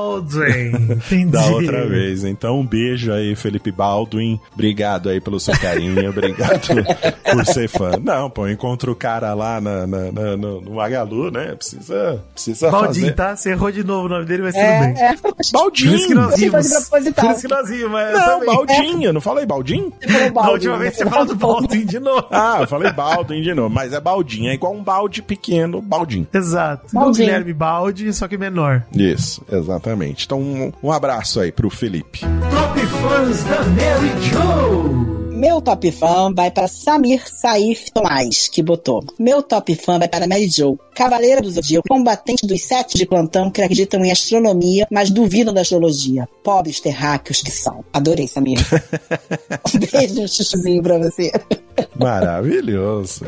da outra vez. Então, um beijo aí, Felipe Baldwin. Obrigado aí pelo seu carinho, obrigado por ser fã. Não, pô, encontra o cara lá no Magalu, né? Precisa Baldin, fazer. tá? Você errou de novo o nome dele, mas tudo bem. Baldin. Por isso que nós rimos. Por isso que nós rimos, mas não, Baldin, eu não falei Baldin? Na última vez você falou do Baldin de novo. Ah, eu falei Baldin de novo, mas é Baldin, é igual um balde pequeno, Baldin. Exato. O Guilherme Baldi, só que menor. Isso, exatamente. Então, um abraço aí pro Felipe. Top Fãs da Mary Jo. Meu top fã vai para Samir Saif Tomás, que botou: meu top fã vai para Mary Jo, cavaleira do Zodíaco, combatente dos 7 de plantão que acreditam em astronomia, mas duvidam da astrologia. Pobres terráqueos que são. Adorei, Samir. Um beijo, um chuchuzinho pra você. Maravilhoso.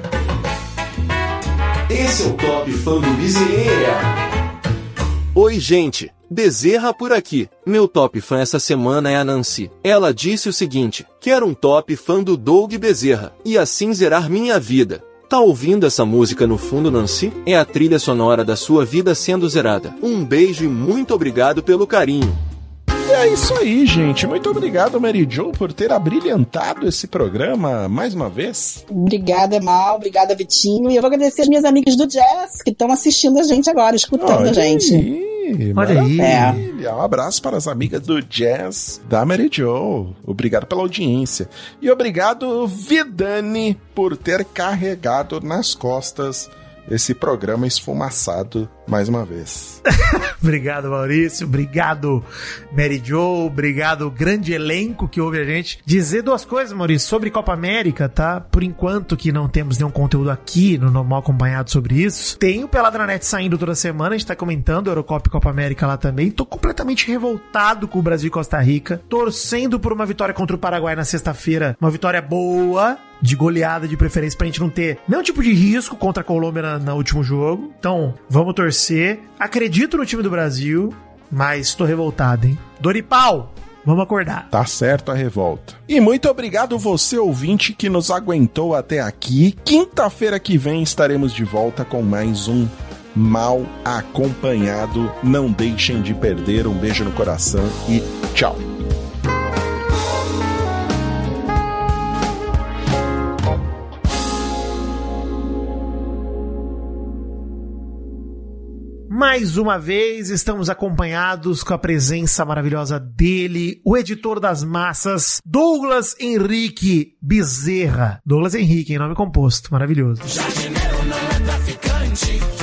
Esse é o Top Fã do Bezerra. Oi, gente. Bezerra por aqui. Meu top fã essa semana é a Nancy. Ela disse o seguinte: quero um top fã do Doug Bezerra, e assim zerar minha vida. Tá ouvindo essa música no fundo, Nancy? É a trilha sonora da sua vida sendo zerada. Um beijo e muito obrigado pelo carinho. É isso aí, gente. Muito obrigado, Mary Jo, por ter abrilhantado esse programa mais uma vez. Obrigada, Mal. Obrigada, Vitinho. E eu vou agradecer as minhas amigas do Jazz, que estão assistindo a gente agora, escutando a gente. Olha aí. Um abraço para as amigas do Jazz da Mary Jo. Obrigado pela audiência. E obrigado, Vidani, por ter carregado nas costas esse programa esfumaçado mais uma vez. Obrigado, Maurício. Obrigado, Mary Jo. Obrigado, grande elenco que ouve a gente. Dizer 2 coisas, Maurício, sobre Copa América, tá? Por enquanto que não temos nenhum conteúdo aqui no Normal Acompanhado sobre isso. Tem o Peladranet saindo toda semana. A gente tá comentando Eurocopa e Copa América lá também. Tô completamente revoltado com o Brasil e Costa Rica. Torcendo por uma vitória contra o Paraguai na sexta-feira. Uma vitória boa, de goleada de preferência pra gente não ter nenhum tipo de risco contra a Colômbia no último jogo. Então, vamos torcer. Acredito no time do Brasil, mas tô revoltado, hein? Doripau, vamos acordar. Tá certo a revolta. E muito obrigado você, ouvinte, que nos aguentou até aqui. Quinta-feira que vem estaremos de volta com mais um Mal Acompanhado. Não deixem de perder. Um beijo no coração e tchau. Mais uma vez, estamos acompanhados com a presença maravilhosa dele, o editor das massas, Douglas Henrique Bezerra. Douglas Henrique, em nome composto, maravilhoso. Jardineiro não é traficante.